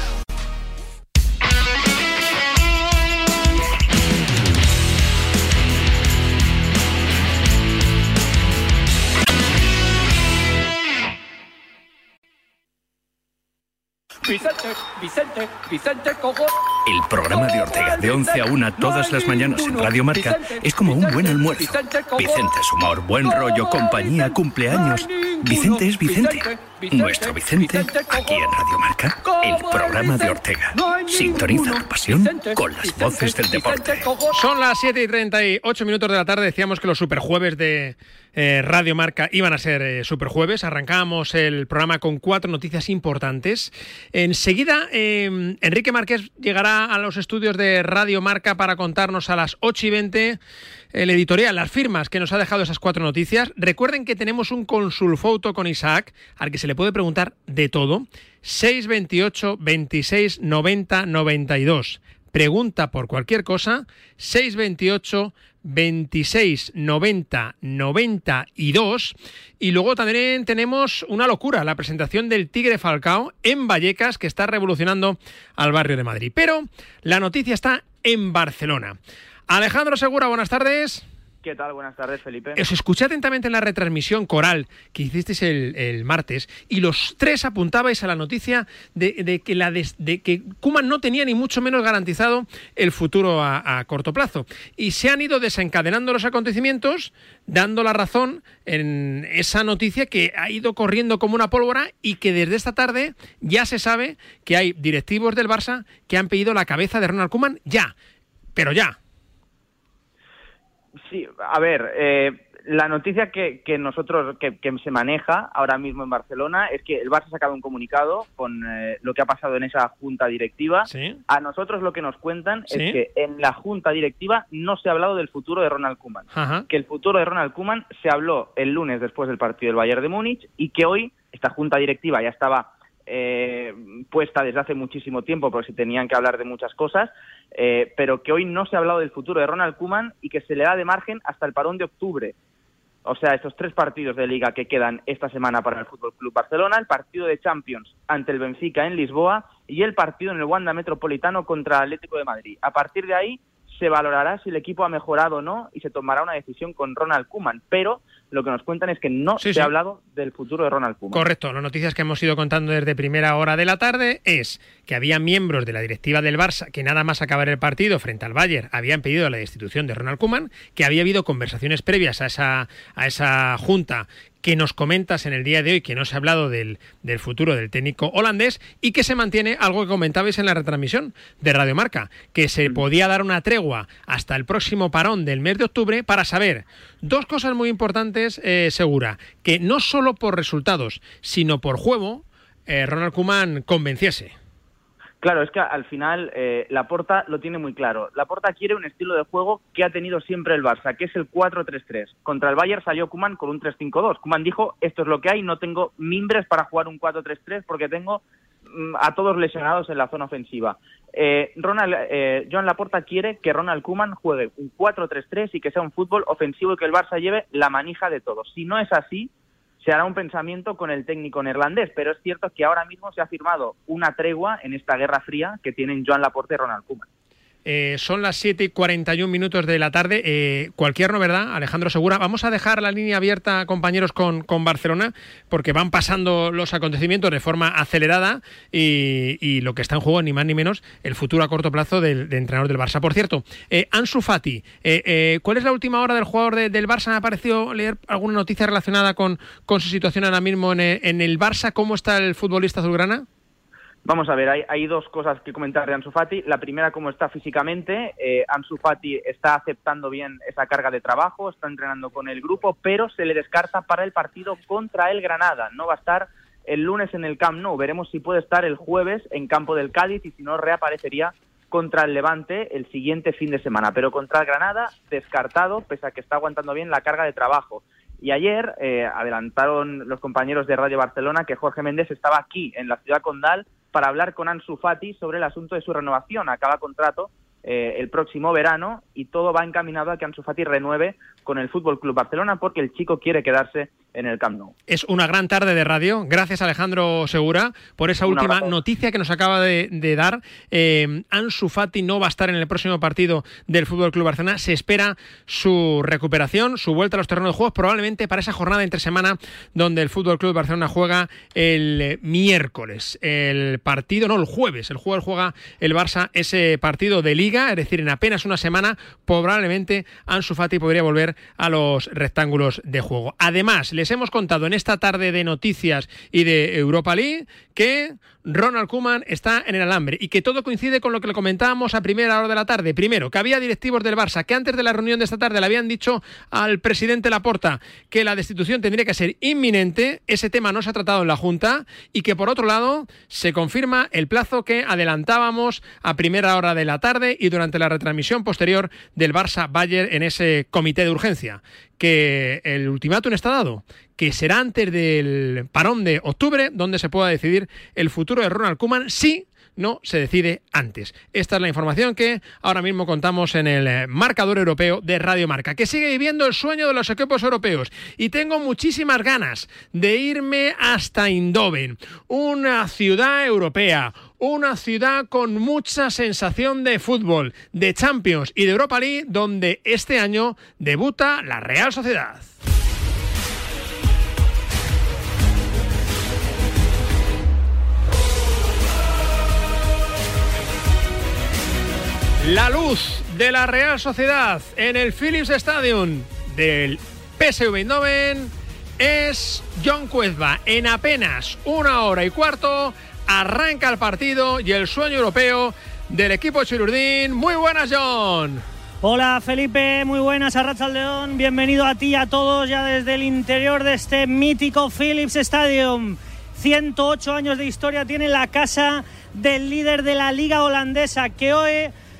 Vicente, Vicente, Vicente, cojo. El programa de Ortega de once a una todas las mañanas en Radio Marca es como un buen almuerzo. Vicente es humor, buen rollo, compañía, cumpleaños. Vicente es Vicente. Nuestro Vicente, aquí en Radio Marca, el programa de Ortega. Sintoniza tu pasión con las voces del deporte. Son las siete y treinta y ocho minutos de la tarde. Decíamos que los superjueves de eh, Radio Marca iban a ser eh, superjueves. Arrancábamos el programa con cuatro noticias importantes. Enseguida, eh, Enrique Márquez llegará a los estudios de Radio Marca para contarnos a las ocho y veinte el editorial, las firmas que nos ha dejado esas cuatro noticias. Recuerden que tenemos un consulfoto con Isaac, al que se le puede preguntar de todo. seis veintiocho, veintiséis, noventa, noventa y dos. Pregunta por cualquier cosa. seis veintiocho, veintiséis, noventa, noventa y dos. Y luego también tenemos una locura, la presentación del Tigre Falcao en Vallecas, que está revolucionando al barrio de Madrid. Pero la noticia está en Barcelona. Alejandro Segura, buenas tardes. ¿Qué tal? Buenas tardes, Felipe. Os escuché atentamente en la retransmisión coral que hicisteis el, el martes y los tres apuntabais a la noticia de, de que la des, de que Koeman no tenía ni mucho menos garantizado el futuro a, a corto plazo. Y se han ido desencadenando los acontecimientos, dando la razón en esa noticia que ha ido corriendo como una pólvora y que desde esta tarde ya se sabe que hay directivos del Barça que han pedido la cabeza de Ronald Koeman ya, pero ya. Sí, a ver, eh, la noticia que, que nosotros, que, que se maneja ahora mismo en Barcelona es que el Barça ha sacado un comunicado con eh, lo que ha pasado en esa junta directiva. ¿Sí? A nosotros lo que nos cuentan ¿Sí? es que en la junta directiva no se ha hablado del futuro de Ronald Koeman. Ajá. Que el futuro de Ronald Koeman se habló el lunes después del partido del Bayern de Múnich y que hoy esta junta directiva ya estaba eh, puesta desde hace muchísimo tiempo porque se tenían que hablar de muchas cosas, eh, pero que hoy no se ha hablado del futuro de Ronald Koeman y que se le da de margen hasta el parón de octubre. O sea, estos tres partidos de Liga que quedan esta semana para el F C Barcelona, el partido de Champions ante el Benfica en Lisboa y el partido en el Wanda Metropolitano contra el Atlético de Madrid. A partir de ahí se valorará si el equipo ha mejorado o no y se tomará una decisión con Ronald Koeman, pero lo que nos cuentan es que no Sí, se sí. ha hablado del futuro de Ronald Koeman. Correcto, las noticias que hemos ido contando desde primera hora de la tarde es que había miembros de la directiva del Barça que nada más acabar el partido frente al Bayern habían pedido la destitución de Ronald Koeman, que había habido conversaciones previas a esa, a esa junta que nos comentas en el día de hoy, que no se ha hablado del, del futuro del técnico holandés y que se mantiene algo que comentabais en la retransmisión de Radio Marca, que se podía dar una tregua hasta el próximo parón del mes de octubre para saber dos cosas muy importantes, eh, Segura, que no solo por resultados, sino por juego, eh, Ronald Koeman convenciese. Claro, es que al final eh, Laporta lo tiene muy claro. Laporta quiere un estilo de juego que ha tenido siempre el Barça, que es el cuatro tres tres. Contra el Bayern salió Koeman con un tres cinco dos. Koeman dijo, esto es lo que hay, no tengo mimbres para jugar un cuatro tres tres porque tengo mm, a todos lesionados en la zona ofensiva. Eh, Ronald, eh, Joan Laporta quiere que Ronald Koeman juegue un cuatro tres tres y que sea un fútbol ofensivo y que el Barça lleve la manija de todos. Si no es así, se hará un pensamiento con el técnico neerlandés, pero es cierto que ahora mismo se ha firmado una tregua en esta guerra fría que tienen Joan Laporta y Ronald Koeman. Eh, son las siete y cuarenta y un minutos de la tarde. Eh, cualquier novedad, Alejandro Segura. Vamos a dejar la línea abierta, compañeros, con, con Barcelona, porque van pasando los acontecimientos de forma acelerada y, y lo que está en juego, ni más ni menos, el futuro a corto plazo del, del entrenador del Barça. Por cierto, eh, Ansu Fati, eh, eh, ¿cuál es la última hora del jugador de, del Barça? ¿Me ha parecido leer alguna noticia relacionada con, con su situación ahora mismo en el, en el Barça? ¿Cómo está el futbolista azulgrana? Vamos a ver, hay, hay dos cosas que comentar de Ansu Fati. La primera, cómo está físicamente. Eh, Ansu Fati está aceptando bien esa carga de trabajo, está entrenando con el grupo, pero se le descarta para el partido contra el Granada. No va a estar el lunes en el Camp Nou. Veremos si puede estar el jueves en campo del Cádiz y si no, reaparecería contra el Levante el siguiente fin de semana. Pero contra el Granada, descartado, pese a que está aguantando bien la carga de trabajo. Y ayer eh, adelantaron los compañeros de Radio Barcelona que Jorge Méndez estaba aquí, en la ciudad condal, para hablar con Ansu Fati sobre el asunto de su renovación. Acaba contrato eh, el próximo verano y todo va encaminado a que Ansu Fati renueve con el F C Barcelona porque el chico quiere quedarse en el Camp Nou. Es una gran tarde de radio. Gracias, Alejandro Segura, por esa Un última abrazo. noticia que nos acaba de, de dar. Eh, Ansu Fati no va a estar en el próximo partido del F C Barcelona. Se espera su recuperación, su vuelta a los terrenos de juego, probablemente para esa jornada entre semana donde el F C Barcelona juega el miércoles. El partido, no, el jueves. El jueves juega el Barça ese partido de Liga, es decir, en apenas una semana probablemente Ansu Fati podría volver a los rectángulos de juego. Además, les hemos contado en esta tarde de noticias y de Europa League que Ronald Koeman está en el alambre y que todo coincide con lo que le comentábamos a primera hora de la tarde. Primero, que había directivos del Barça que antes de la reunión de esta tarde le habían dicho al presidente Laporta que la destitución tendría que ser inminente. Ese tema no se ha tratado en la Junta y que, por otro lado, se confirma el plazo que adelantábamos a primera hora de la tarde y durante la retransmisión posterior del Barça-Bayern en ese comité de urgencia, que el ultimátum está dado, que será antes del parón de octubre donde se pueda decidir el futuro de Ronald Koeman si no se decide antes. Esta es la información que ahora mismo contamos en el marcador europeo de Radio Marca, que sigue viviendo el sueño de los equipos europeos. Y tengo muchísimas ganas de irme hasta Eindhoven, una ciudad europea, una ciudad con mucha sensación de fútbol, de Champions y de Europa League, donde este año debuta la Real Sociedad. La luz de la Real Sociedad en el Philips Stadium del P S V Eindhoven es John Cuezba. En apenas una hora y cuarto arranca el partido y el sueño europeo del equipo Chirurdín. Muy buenas, John. Hola Felipe, muy buenas, Arratsaldeon. Bienvenido a ti y a todos ya desde el interior de este mítico Philips Stadium. ciento ocho años de historia tiene la casa del líder de la liga holandesa, que hoy,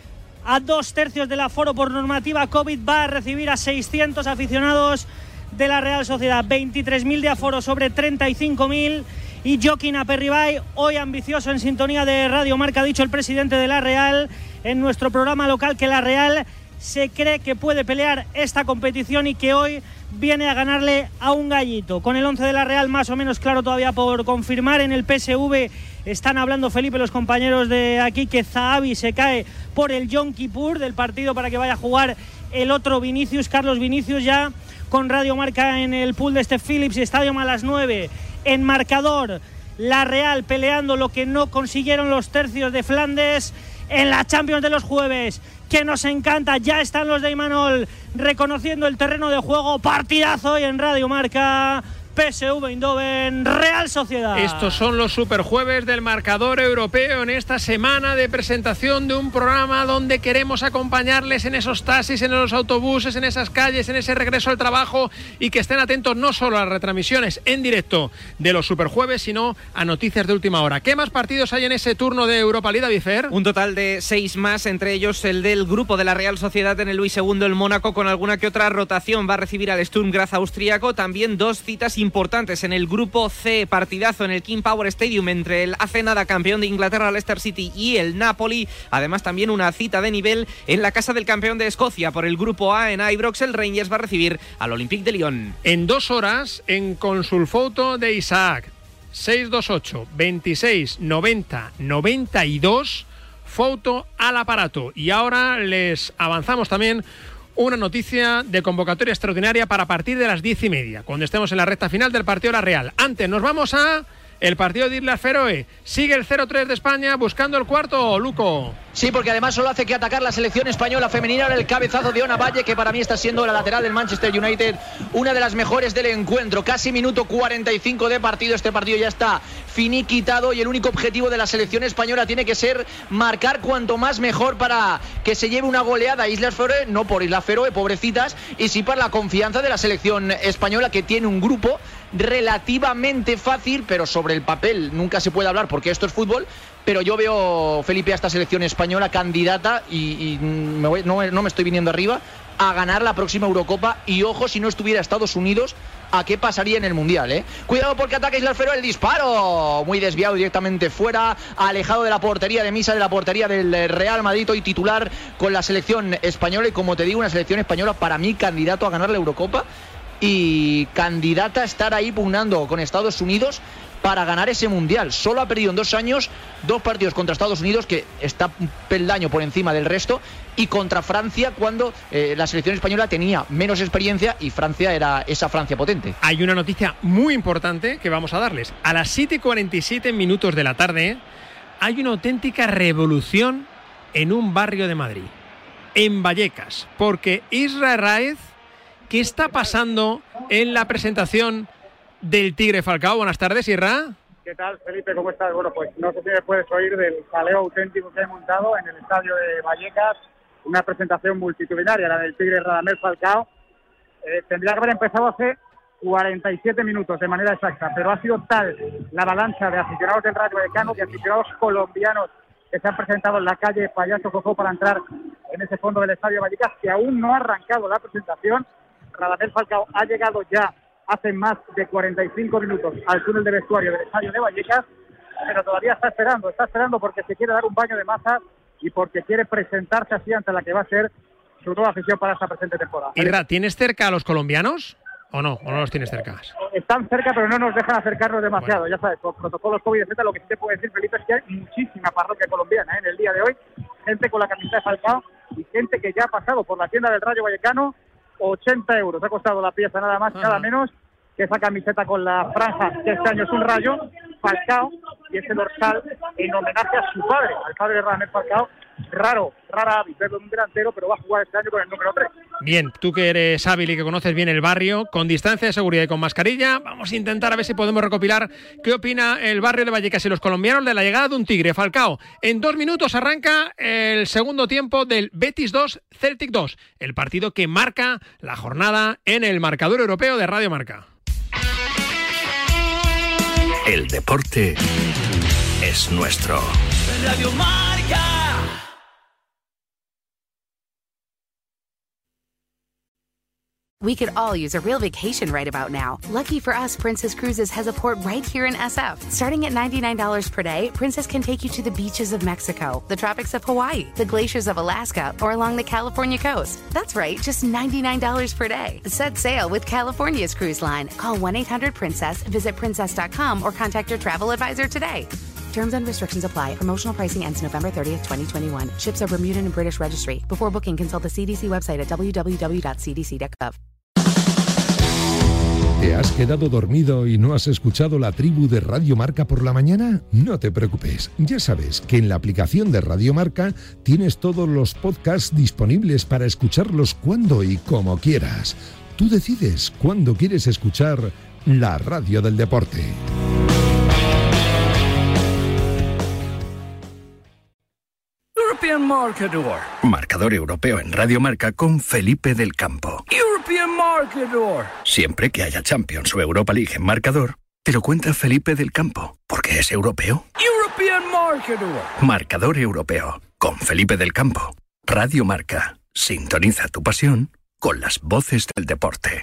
a dos tercios del aforo por normativa COVID, va a recibir a seiscientos aficionados de la Real Sociedad. veintitrés mil de aforo sobre treinta y cinco mil. Y Joaquín Aperribay, hoy ambicioso, en sintonía de Radio Marca, ha dicho el presidente de la Real en nuestro programa local que la Real se cree que puede pelear esta competición y que hoy viene a ganarle a un gallito. Con el once de la Real más o menos claro todavía por confirmar. En el P S V están hablando, Felipe, los compañeros de aquí, que Zahavi se cae por el Yom Kippur del partido para que vaya a jugar el otro Vinicius, Carlos Vinicius, ya con Radio Marca en el pool de este Philips Stadium a las nueve. En marcador, la Real peleando lo que no consiguieron los tercios de Flandes en la Champions de los jueves, que nos encanta. Ya están los de Imanol reconociendo el terreno de juego. Partidazo hoy en Radio Marca. P S V Eindhoven, Real Sociedad. Estos son los superjueves del marcador europeo en esta semana de presentación de un programa donde queremos acompañarles en esos taxis, en los autobuses, en esas calles, en ese regreso al trabajo, y que estén atentos no solo a las retransmisiones en directo de los superjueves, sino a noticias de última hora. ¿Qué más partidos hay en ese turno de Europa League, David Fer? Un total de seis más, entre ellos el del grupo de la Real Sociedad en el Luis segundo, el Mónaco, con alguna que otra rotación. Va a recibir al Sturm Graz austríaco. También dos citas importantes en el grupo C, partidazo en el King Power Stadium entre el hace nada campeón de Inglaterra Leicester City y el Napoli. Además también una cita de nivel en la casa del campeón de Escocia. Por el grupo A, en Ibrox, el Rangers va a recibir al Olympique de Lyon. En dos horas, en Consulfoto de Isaac, seis dos ocho, veintiséis, noventa, noventa y dos, foto al aparato. Y ahora les avanzamos también una noticia de convocatoria extraordinaria para partir de las diez y media, cuando estemos en la recta final del partido de la Real. Antes nos vamos a el partido de Islas Feroe. Sigue el cero tres de España buscando el cuarto, Luco. Sí, porque además solo hace que atacar la selección española femenina. El cabezazo de Ona Valle, que para mí está siendo la lateral del Manchester United, una de las mejores del encuentro. Casi minuto cuarenta y cinco de partido. Este partido ya está finiquitado y el único objetivo de la selección española tiene que ser marcar cuanto más mejor para que se lleve una goleada a Islas Feroe, no por Islas Feroe, pobrecitas, y sí para la confianza de la selección española, que tiene un grupo relativamente fácil, pero sobre el papel nunca se puede hablar porque esto es fútbol. Pero yo veo, Felipe, a esta selección española candidata y, y me voy, no, no me estoy viniendo arriba a ganar la próxima Eurocopa. Y ojo, si no estuviera Estados Unidos, ¿a qué pasaría en el Mundial? ¿eh? Cuidado porque ataca Islas Feroe, el disparo muy desviado directamente fuera, alejado de la portería de Misa, de la portería del Real Madrid, hoy titular con la selección española. Y como te digo, una selección española para mí candidato a ganar la Eurocopa y candidata a estar ahí pugnando con Estados Unidos para ganar ese Mundial. Solo ha perdido en dos años dos partidos contra Estados Unidos, que está un peldaño por encima del resto, y contra Francia, cuando eh, la selección española tenía menos experiencia y Francia era esa Francia potente. Hay una noticia muy importante que vamos a darles. A las siete y cuarenta y siete minutos de la tarde hay una auténtica revolución en un barrio de Madrid, en Vallecas, porque Israel Raez, ¿qué está pasando en la presentación del Tigre Falcao? Buenas tardes, Irra. ¿Qué tal, Felipe? ¿Cómo estás? Bueno, pues no sé si me puedes oír del jaleo auténtico que he montado en el estadio de Vallecas. Una presentación multitudinaria, la del Tigre Radamel Falcao. Eh, tendría que haber empezado hace cuarenta y siete minutos, de manera exacta, pero ha sido tal la avalancha de aficionados del Rayo Vallecano, de aficionados colombianos que se han presentado en la calle Payaso Cojo para entrar en ese fondo del estadio de Vallecas, que aún no ha arrancado la presentación. Radamel Falcao ha llegado ya hace más de cuarenta y cinco minutos al túnel de vestuario del estadio de Vallecas pero todavía está esperando, está esperando porque se quiere dar un baño de masas y porque quiere presentarse así ante la que va a ser su nueva afición para esta presente temporada. Irra, ¿tienes cerca a los colombianos o no? ¿O no los tienes cerca? Están cerca, pero no nos dejan acercarnos demasiado. Bueno. Ya sabes, por protocolos COVID, etcétera. Lo que sí te puedo decir, Felipe, es que hay muchísima parroquia colombiana, ¿eh? En el día de hoy. Gente con la camiseta de Falcao y gente que ya ha pasado por la tienda del Rayo Vallecano. ochenta euros ha costado la pieza, nada más, uh-huh. nada menos, que esa camiseta con la franja, que este año es un Rayo, Falcao, y ese dorsal en homenaje a su padre, al padre de Radamel Falcao. Raro, rara avis verlo en un delantero, pero va a jugar este año con el número tres. Bien, tú que eres hábil y que conoces bien el barrio, con distancia de seguridad y con mascarilla, vamos a intentar a ver si podemos recopilar qué opina el barrio de Vallecas y los colombianos de la llegada de un tigre, Falcao. En dos minutos arranca el segundo tiempo del Betis dos, Celtic dos, el partido que marca la jornada en el marcador europeo de Radio Marca. El deporte es nuestro. Radio Marca. We could all use a real vacation right about now. Lucky for us, Princess Cruises has a port right here in S F. Starting at ninety-nine dollars per day, Princess can take you to the beaches of Mexico, the tropics of Hawaii, the glaciers of Alaska, or along the California coast. That's right, just ninety-nine dollars per day. Set sail with California's cruise line. Call one eight hundred princess, visit princess dot com, or contact your travel advisor today. Terms and restrictions apply. Promotional pricing ends November thirtieth, twenty twenty-one. Ships are Bermudan and British registry. Before booking, consult the C D C website at w w w dot c d c dot gov. ¿Te has quedado dormido y no has escuchado la tribu de Radio Marca por la mañana? No te preocupes, ya sabes que en la aplicación de Radio Marca tienes todos los podcasts disponibles para escucharlos cuando y como quieras. Tú decides cuándo quieres escuchar la radio del deporte. European Marcador. Marcador europeo en Radio Marca con Felipe del Campo. European Marcador. Siempre que haya Champions o Europa League en Marcador, te lo cuenta Felipe del Campo, porque es europeo. European Marcador. Marcador europeo con Felipe del Campo. Radio Marca. Sintoniza tu pasión con las voces del deporte.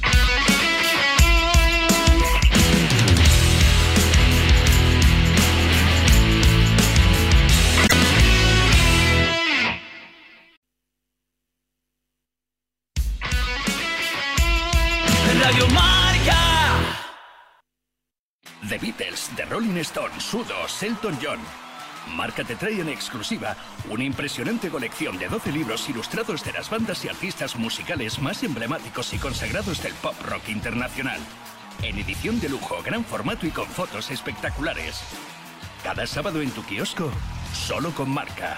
Radio Marca. The Beatles, The Rolling Stones, U2, Elton John. Marca te trae en exclusiva una impresionante colección de doce libros ilustrados de las bandas y artistas musicales más emblemáticos y consagrados del pop rock internacional. En edición de lujo, gran formato y con fotos espectaculares. Cada sábado en tu kiosco, solo con Marca.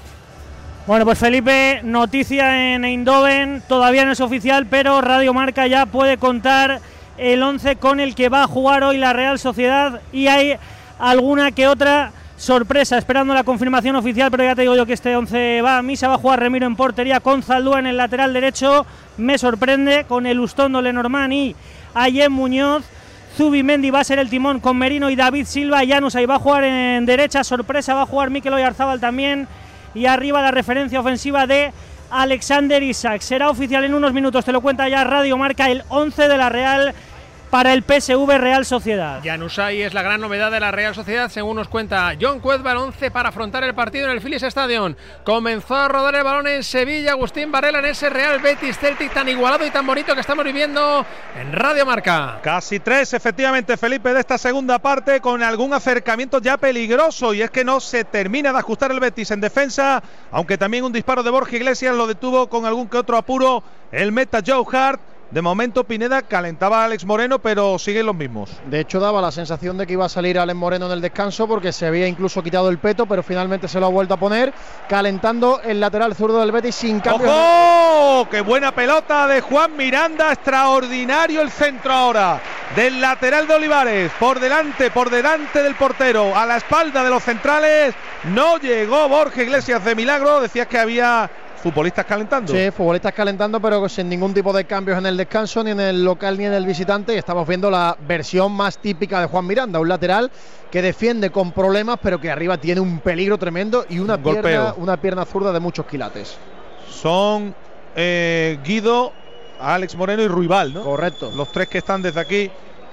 Bueno, pues Felipe, noticia en Eindhoven, todavía no es oficial, pero Radio Marca ya puede contar el once con el que va a jugar hoy la Real Sociedad y hay alguna que otra sorpresa, esperando la confirmación oficial, pero ya te digo yo que este once va a misa. Va a jugar Remiro en portería, con Zaldúa en el lateral derecho, me sorprende, con el Ustondo, Lenormand y Ayem Muñoz. Zubimendi va a ser el timón con Merino y David Silva. Janus ahí va a jugar en derecha, sorpresa, va a jugar Mikel Oyarzábal también. Y arriba la referencia ofensiva de Alexander Isak. Será oficial en unos minutos, te lo cuenta ya Radio Marca, el once de la Real para el P S V Real Sociedad. Januzaj es la gran novedad de la Real Sociedad, según nos cuenta John Cuezba, el once para afrontar el partido en el Philips Stadium. Comenzó a rodar el balón en Sevilla, Agustín Varela, en ese Real Betis Celtic tan igualado y tan bonito que estamos viviendo en Radio Marca. Casi tres, efectivamente, Felipe, de esta segunda parte, con algún acercamiento ya peligroso, y es que no se termina de ajustar el Betis en defensa, aunque también un disparo de Borja Iglesias lo detuvo con algún que otro apuro el meta Joe Hart. De momento Pineda calentaba a Alex Moreno, pero siguen los mismos. De hecho daba la sensación de que iba a salir Alex Moreno en el descanso, porque se había incluso quitado el peto, pero finalmente se lo ha vuelto a poner, calentando el lateral zurdo del Betis sin cambio. ¡Ojo! ¡Qué buena pelota de Juan Miranda! Extraordinario el centro ahora del lateral de Olivares, por delante, por delante del portero, a la espalda de los centrales. No llegó Borja Iglesias de milagro. Decías que había futbolistas calentando. Sí, futbolistas calentando, pero sin ningún tipo de cambios en el descanso, ni en el local ni en el visitante. Y estamos viendo la versión más típica de Juan Miranda, un lateral que defiende con problemas, pero que arriba tiene un peligro tremendo y una, pierna, una pierna zurda de muchos quilates. Son eh, Guido, Alex Moreno y Ruibal, ¿no? Correcto. Los tres que están desde aquí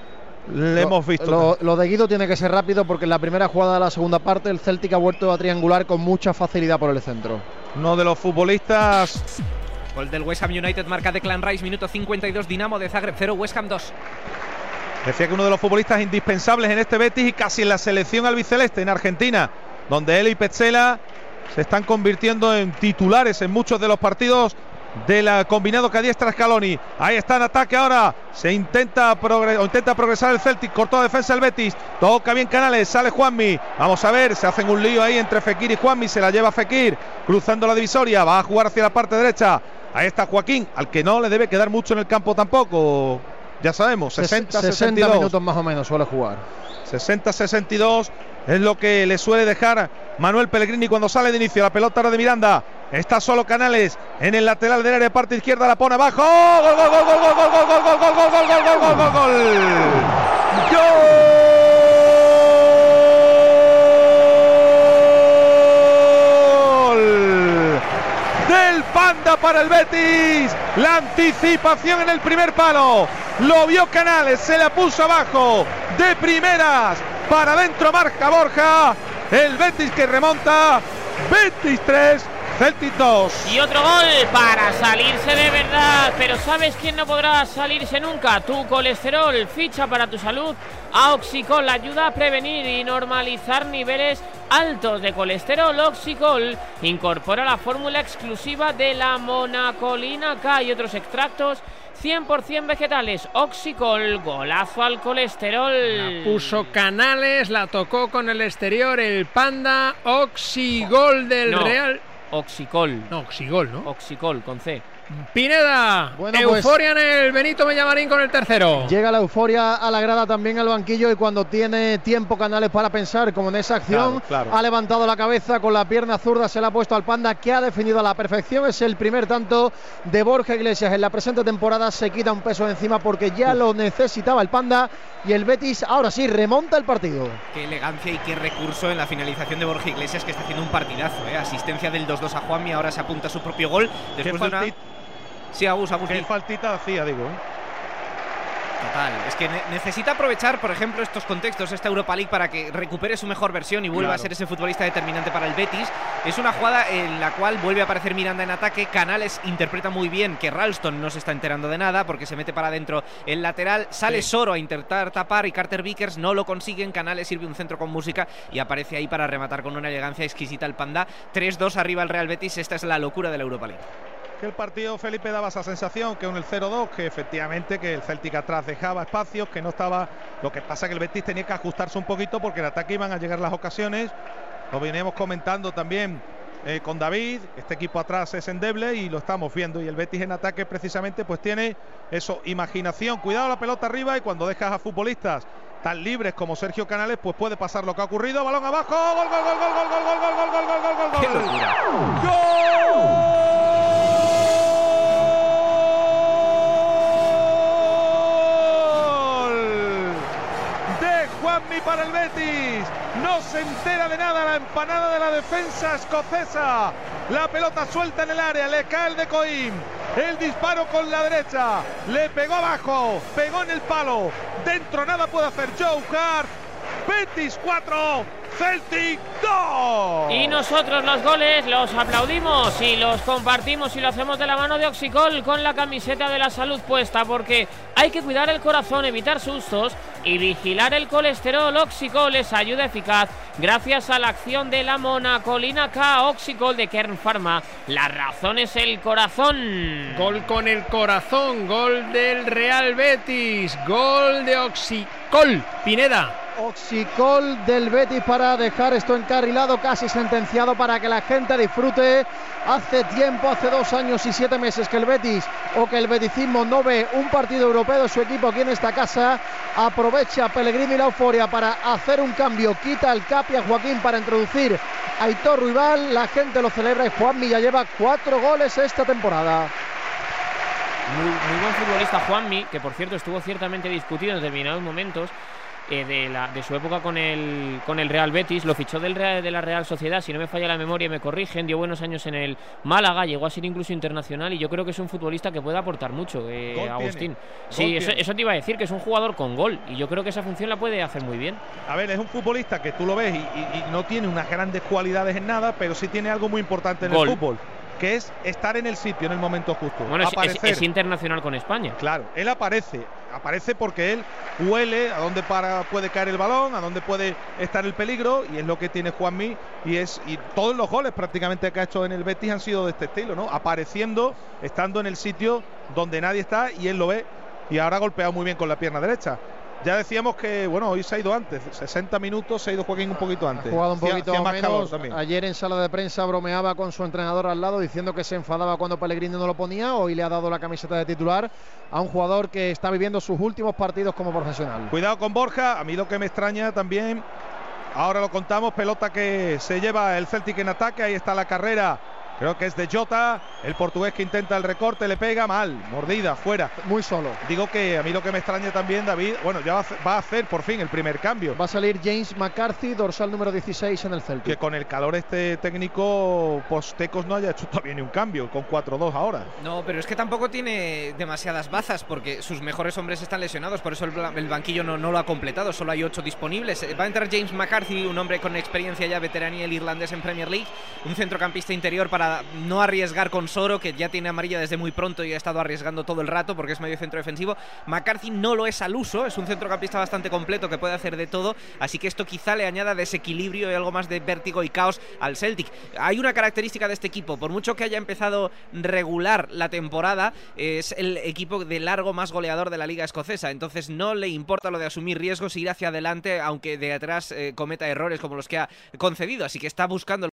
le lo, hemos visto. Lo, lo de Guido tiene que ser rápido porque en la primera jugada de la segunda parte el Celtic ha vuelto a triangular con mucha facilidad por el centro. Uno de los futbolistas. Gol del West Ham United, marca Declan Rice, minuto cincuenta y dos, Dinamo de Zagreb cero, West Ham dos. Decía que uno de los futbolistas indispensables en este Betis y casi en la selección albiceleste en Argentina, donde él y Petzela se están convirtiendo en titulares en muchos de los partidos del combinado que adiestra Scaloni. Ahí está en ataque ahora. Se intenta, progre o intenta progresar el Celtic. Cortó la defensa el Betis. Toca bien Canales. Sale Juanmi. Vamos a ver. Se hacen un lío ahí entre Fekir y Juanmi. Se la lleva Fekir. Cruzando la divisoria. Va a jugar hacia la parte derecha. Ahí está Joaquín. Al que no le debe quedar mucho en el campo tampoco. Ya sabemos. sesenta, sesenta y dos minutos más o menos suele jugar. sesenta sesenta y dos es lo que le suele dejar Manuel Pellegrini cuando sale de inicio. La pelota ahora de Miranda. Está solo Canales en el lateral del área de parte izquierda, la pone abajo. ¡Gol, gol, gol, gol, gol, gol, gol, gol, gol, gol, gol, gol, gol, gol, gol, gol! ¡Gol! Del Panda para el Betis. La anticipación en el primer palo. Lo vio Canales, se la puso abajo de primeras. Para adentro marca Borja. El Betis que remonta. Betis tres. Celtic dos. Y otro gol para salirse de verdad. Pero ¿sabes quién no podrá salirse nunca? Tu colesterol. Ficha para tu salud a Oxicol. Ayuda a prevenir y normalizar niveles altos de colesterol. Oxicol incorpora la fórmula exclusiva de la monacolina K y otros extractos cien por ciento vegetales. Oxicol, golazo al colesterol. La puso Canales, la tocó con el exterior el Panda. Oxigol del no. Real. Oxicol. No, Oxigol, ¿no? Oxicol, con C. Pineda, bueno, euforia pues, en el Benito Villamarín con el tercero. Llega la euforia a la grada, también al banquillo, y cuando tiene tiempo Canales para pensar, como en esa acción, claro, claro. ha levantado la cabeza con la pierna zurda, se la ha puesto al Panda, que ha definido a la perfección. Es el primer tanto de Borja Iglesias en la presente temporada. Se quita un peso de encima porque ya lo necesitaba el Panda, y el Betis ahora sí remonta el partido. Qué elegancia y qué recurso en la finalización de Borja Iglesias, que está haciendo un partidazo, ¿eh? Asistencia del dos dos a Juanmi, ahora se apunta a su propio gol después de una... Sí, Agus, Agus. Qué faltita hacía, digo. ¿eh? Total, es que ne necesita aprovechar, por ejemplo, estos contextos, esta Europa League, para que recupere su mejor versión y vuelva claro. a ser ese futbolista determinante para el Betis. Es una jugada en la cual vuelve a aparecer Miranda en ataque. Canales interpreta muy bien que Ralston no se está enterando de nada porque se mete para adentro el lateral. Sale sí. Soro a intentar tapar y Carter Vickers no lo consiguen. Canales sirve un centro con música y aparece ahí para rematar con una elegancia exquisita el Panda. tres dos arriba el Real Betis. Esta es la locura de la Europa League. Que el partido, Felipe, daba esa sensación que en el cero dos, que efectivamente que el Celtic atrás dejaba espacios, que no estaba. Lo que pasa que el Betis tenía que ajustarse un poquito porque en ataque iban a llegar las ocasiones. Lo veníamos comentando también eh, con David. Este equipo atrás es endeble y lo estamos viendo, y el Betis en ataque precisamente pues tiene eso, imaginación. Cuidado la pelota arriba, y cuando dejas a futbolistas tan libres como Sergio Canales, pues puede pasar lo que ha ocurrido. Balón abajo, gol, gol, gol, gol, gol, gol, gol, gol, gol, gol, gol, gol, gol, gol, gol. Juanmi para el Betis. No se entera de nada la empanada de la defensa escocesa. La pelota suelta en el área, le cae el de Coim. El disparo con la derecha, le pegó abajo, pegó en el palo. Dentro nada puede hacer Joe Hart. Betis cuatro, Celtic dos. Y nosotros los goles los aplaudimos y los compartimos y lo hacemos de la mano de Oxicol, con la camiseta de la salud puesta, porque hay que cuidar el corazón, evitar sustos y vigilar el colesterol. Oxicol es ayuda eficaz gracias a la acción de la monacolina K. Oxicol de Kern Pharma. La razón es el corazón. Gol con el corazón, gol del Real Betis, gol de Oxicol. Pineda. Oxicol del Betis para dejar esto encarrilado, casi sentenciado, para que la gente disfrute. Hace tiempo, hace dos años y siete meses que el Betis o que el beticismo no ve un partido europeo de su equipo aquí en esta casa. Aprovecha Pellegrini la euforia para hacer un cambio, quita el Capi a Joaquín para introducir a Aitor Ruibal. La gente lo celebra y Juanmi ya lleva cuatro goles esta temporada. Muy, muy buen futbolista Juanmi, que por cierto estuvo ciertamente discutido en determinados momentos. eh, de, la, de su época con el, con el Real Betis, lo fichó del Real, de la Real Sociedad, si no me falla la memoria me corrigen, dio buenos años en el Málaga, llegó a ser incluso internacional y yo creo que es un futbolista que puede aportar mucho, eh, Agustín. Sí, eso, eso te iba a decir, que es un jugador con gol y yo creo que esa función la puede hacer muy bien. A ver, es un futbolista que tú lo ves y, y, y no tiene unas grandes cualidades en nada, pero sí tiene algo muy importante en gol. El fútbol, que es estar en el sitio en el momento justo. Bueno, es, es, es internacional con España. Claro, él aparece, aparece porque él huele a dónde para, puede caer el balón, a dónde puede estar el peligro, y es lo que tiene Juanmi, y es y todos los goles prácticamente que ha hecho en el Betis han sido de este estilo, ¿no? Apareciendo, estando en el sitio donde nadie está y él lo ve, y ahora ha golpeado muy bien con la pierna derecha. Ya decíamos que, bueno, hoy se ha ido antes, sesenta minutos, se ha ido Joaquín un poquito antes. Ha jugado un poquito Hacía, hacía menos. Ayer en sala de prensa bromeaba con su entrenador al lado diciendo que se enfadaba cuando Pellegrini no lo ponía. Hoy le ha dado la camiseta de titular a un jugador que está viviendo sus últimos partidos como profesional. Cuidado con Borja, a mí lo que me extraña también, ahora lo contamos, pelota que se lleva el Celtic en ataque, ahí está la carrera. Creo que es de Jota, el portugués que intenta el recorte, le pega mal, mordida, fuera. Muy solo. Digo que a mí lo que me extraña también, David, bueno, ya va a, hacer, va a hacer por fin el primer cambio. Va a salir James McCarthy, dorsal número dieciséis en el Celtic. Que con el calor este técnico, Postecos no haya hecho todavía ni un cambio, con cuatro dos ahora. No, pero es que tampoco tiene demasiadas bazas, porque sus mejores hombres están lesionados, por eso el, el banquillo no, no lo ha completado, solo hay ocho disponibles. Va a entrar James McCarthy, un hombre con experiencia ya, veteranía, el irlandés en Premier League, un centrocampista interior para no arriesgar con Soro, que ya tiene amarilla desde muy pronto y ha estado arriesgando todo el rato porque es medio centro defensivo. McCarthy no lo es al uso, es un centrocampista bastante completo que puede hacer de todo, así que esto quizá le añada desequilibrio y algo más de vértigo y caos al Celtic. Hay una característica de este equipo, por mucho que haya empezado regular la temporada, es el equipo de largo más goleador de la liga escocesa, entonces no le importa lo de asumir riesgos, ir hacia adelante aunque de atrás eh, cometa errores como los que ha concedido, así que está buscando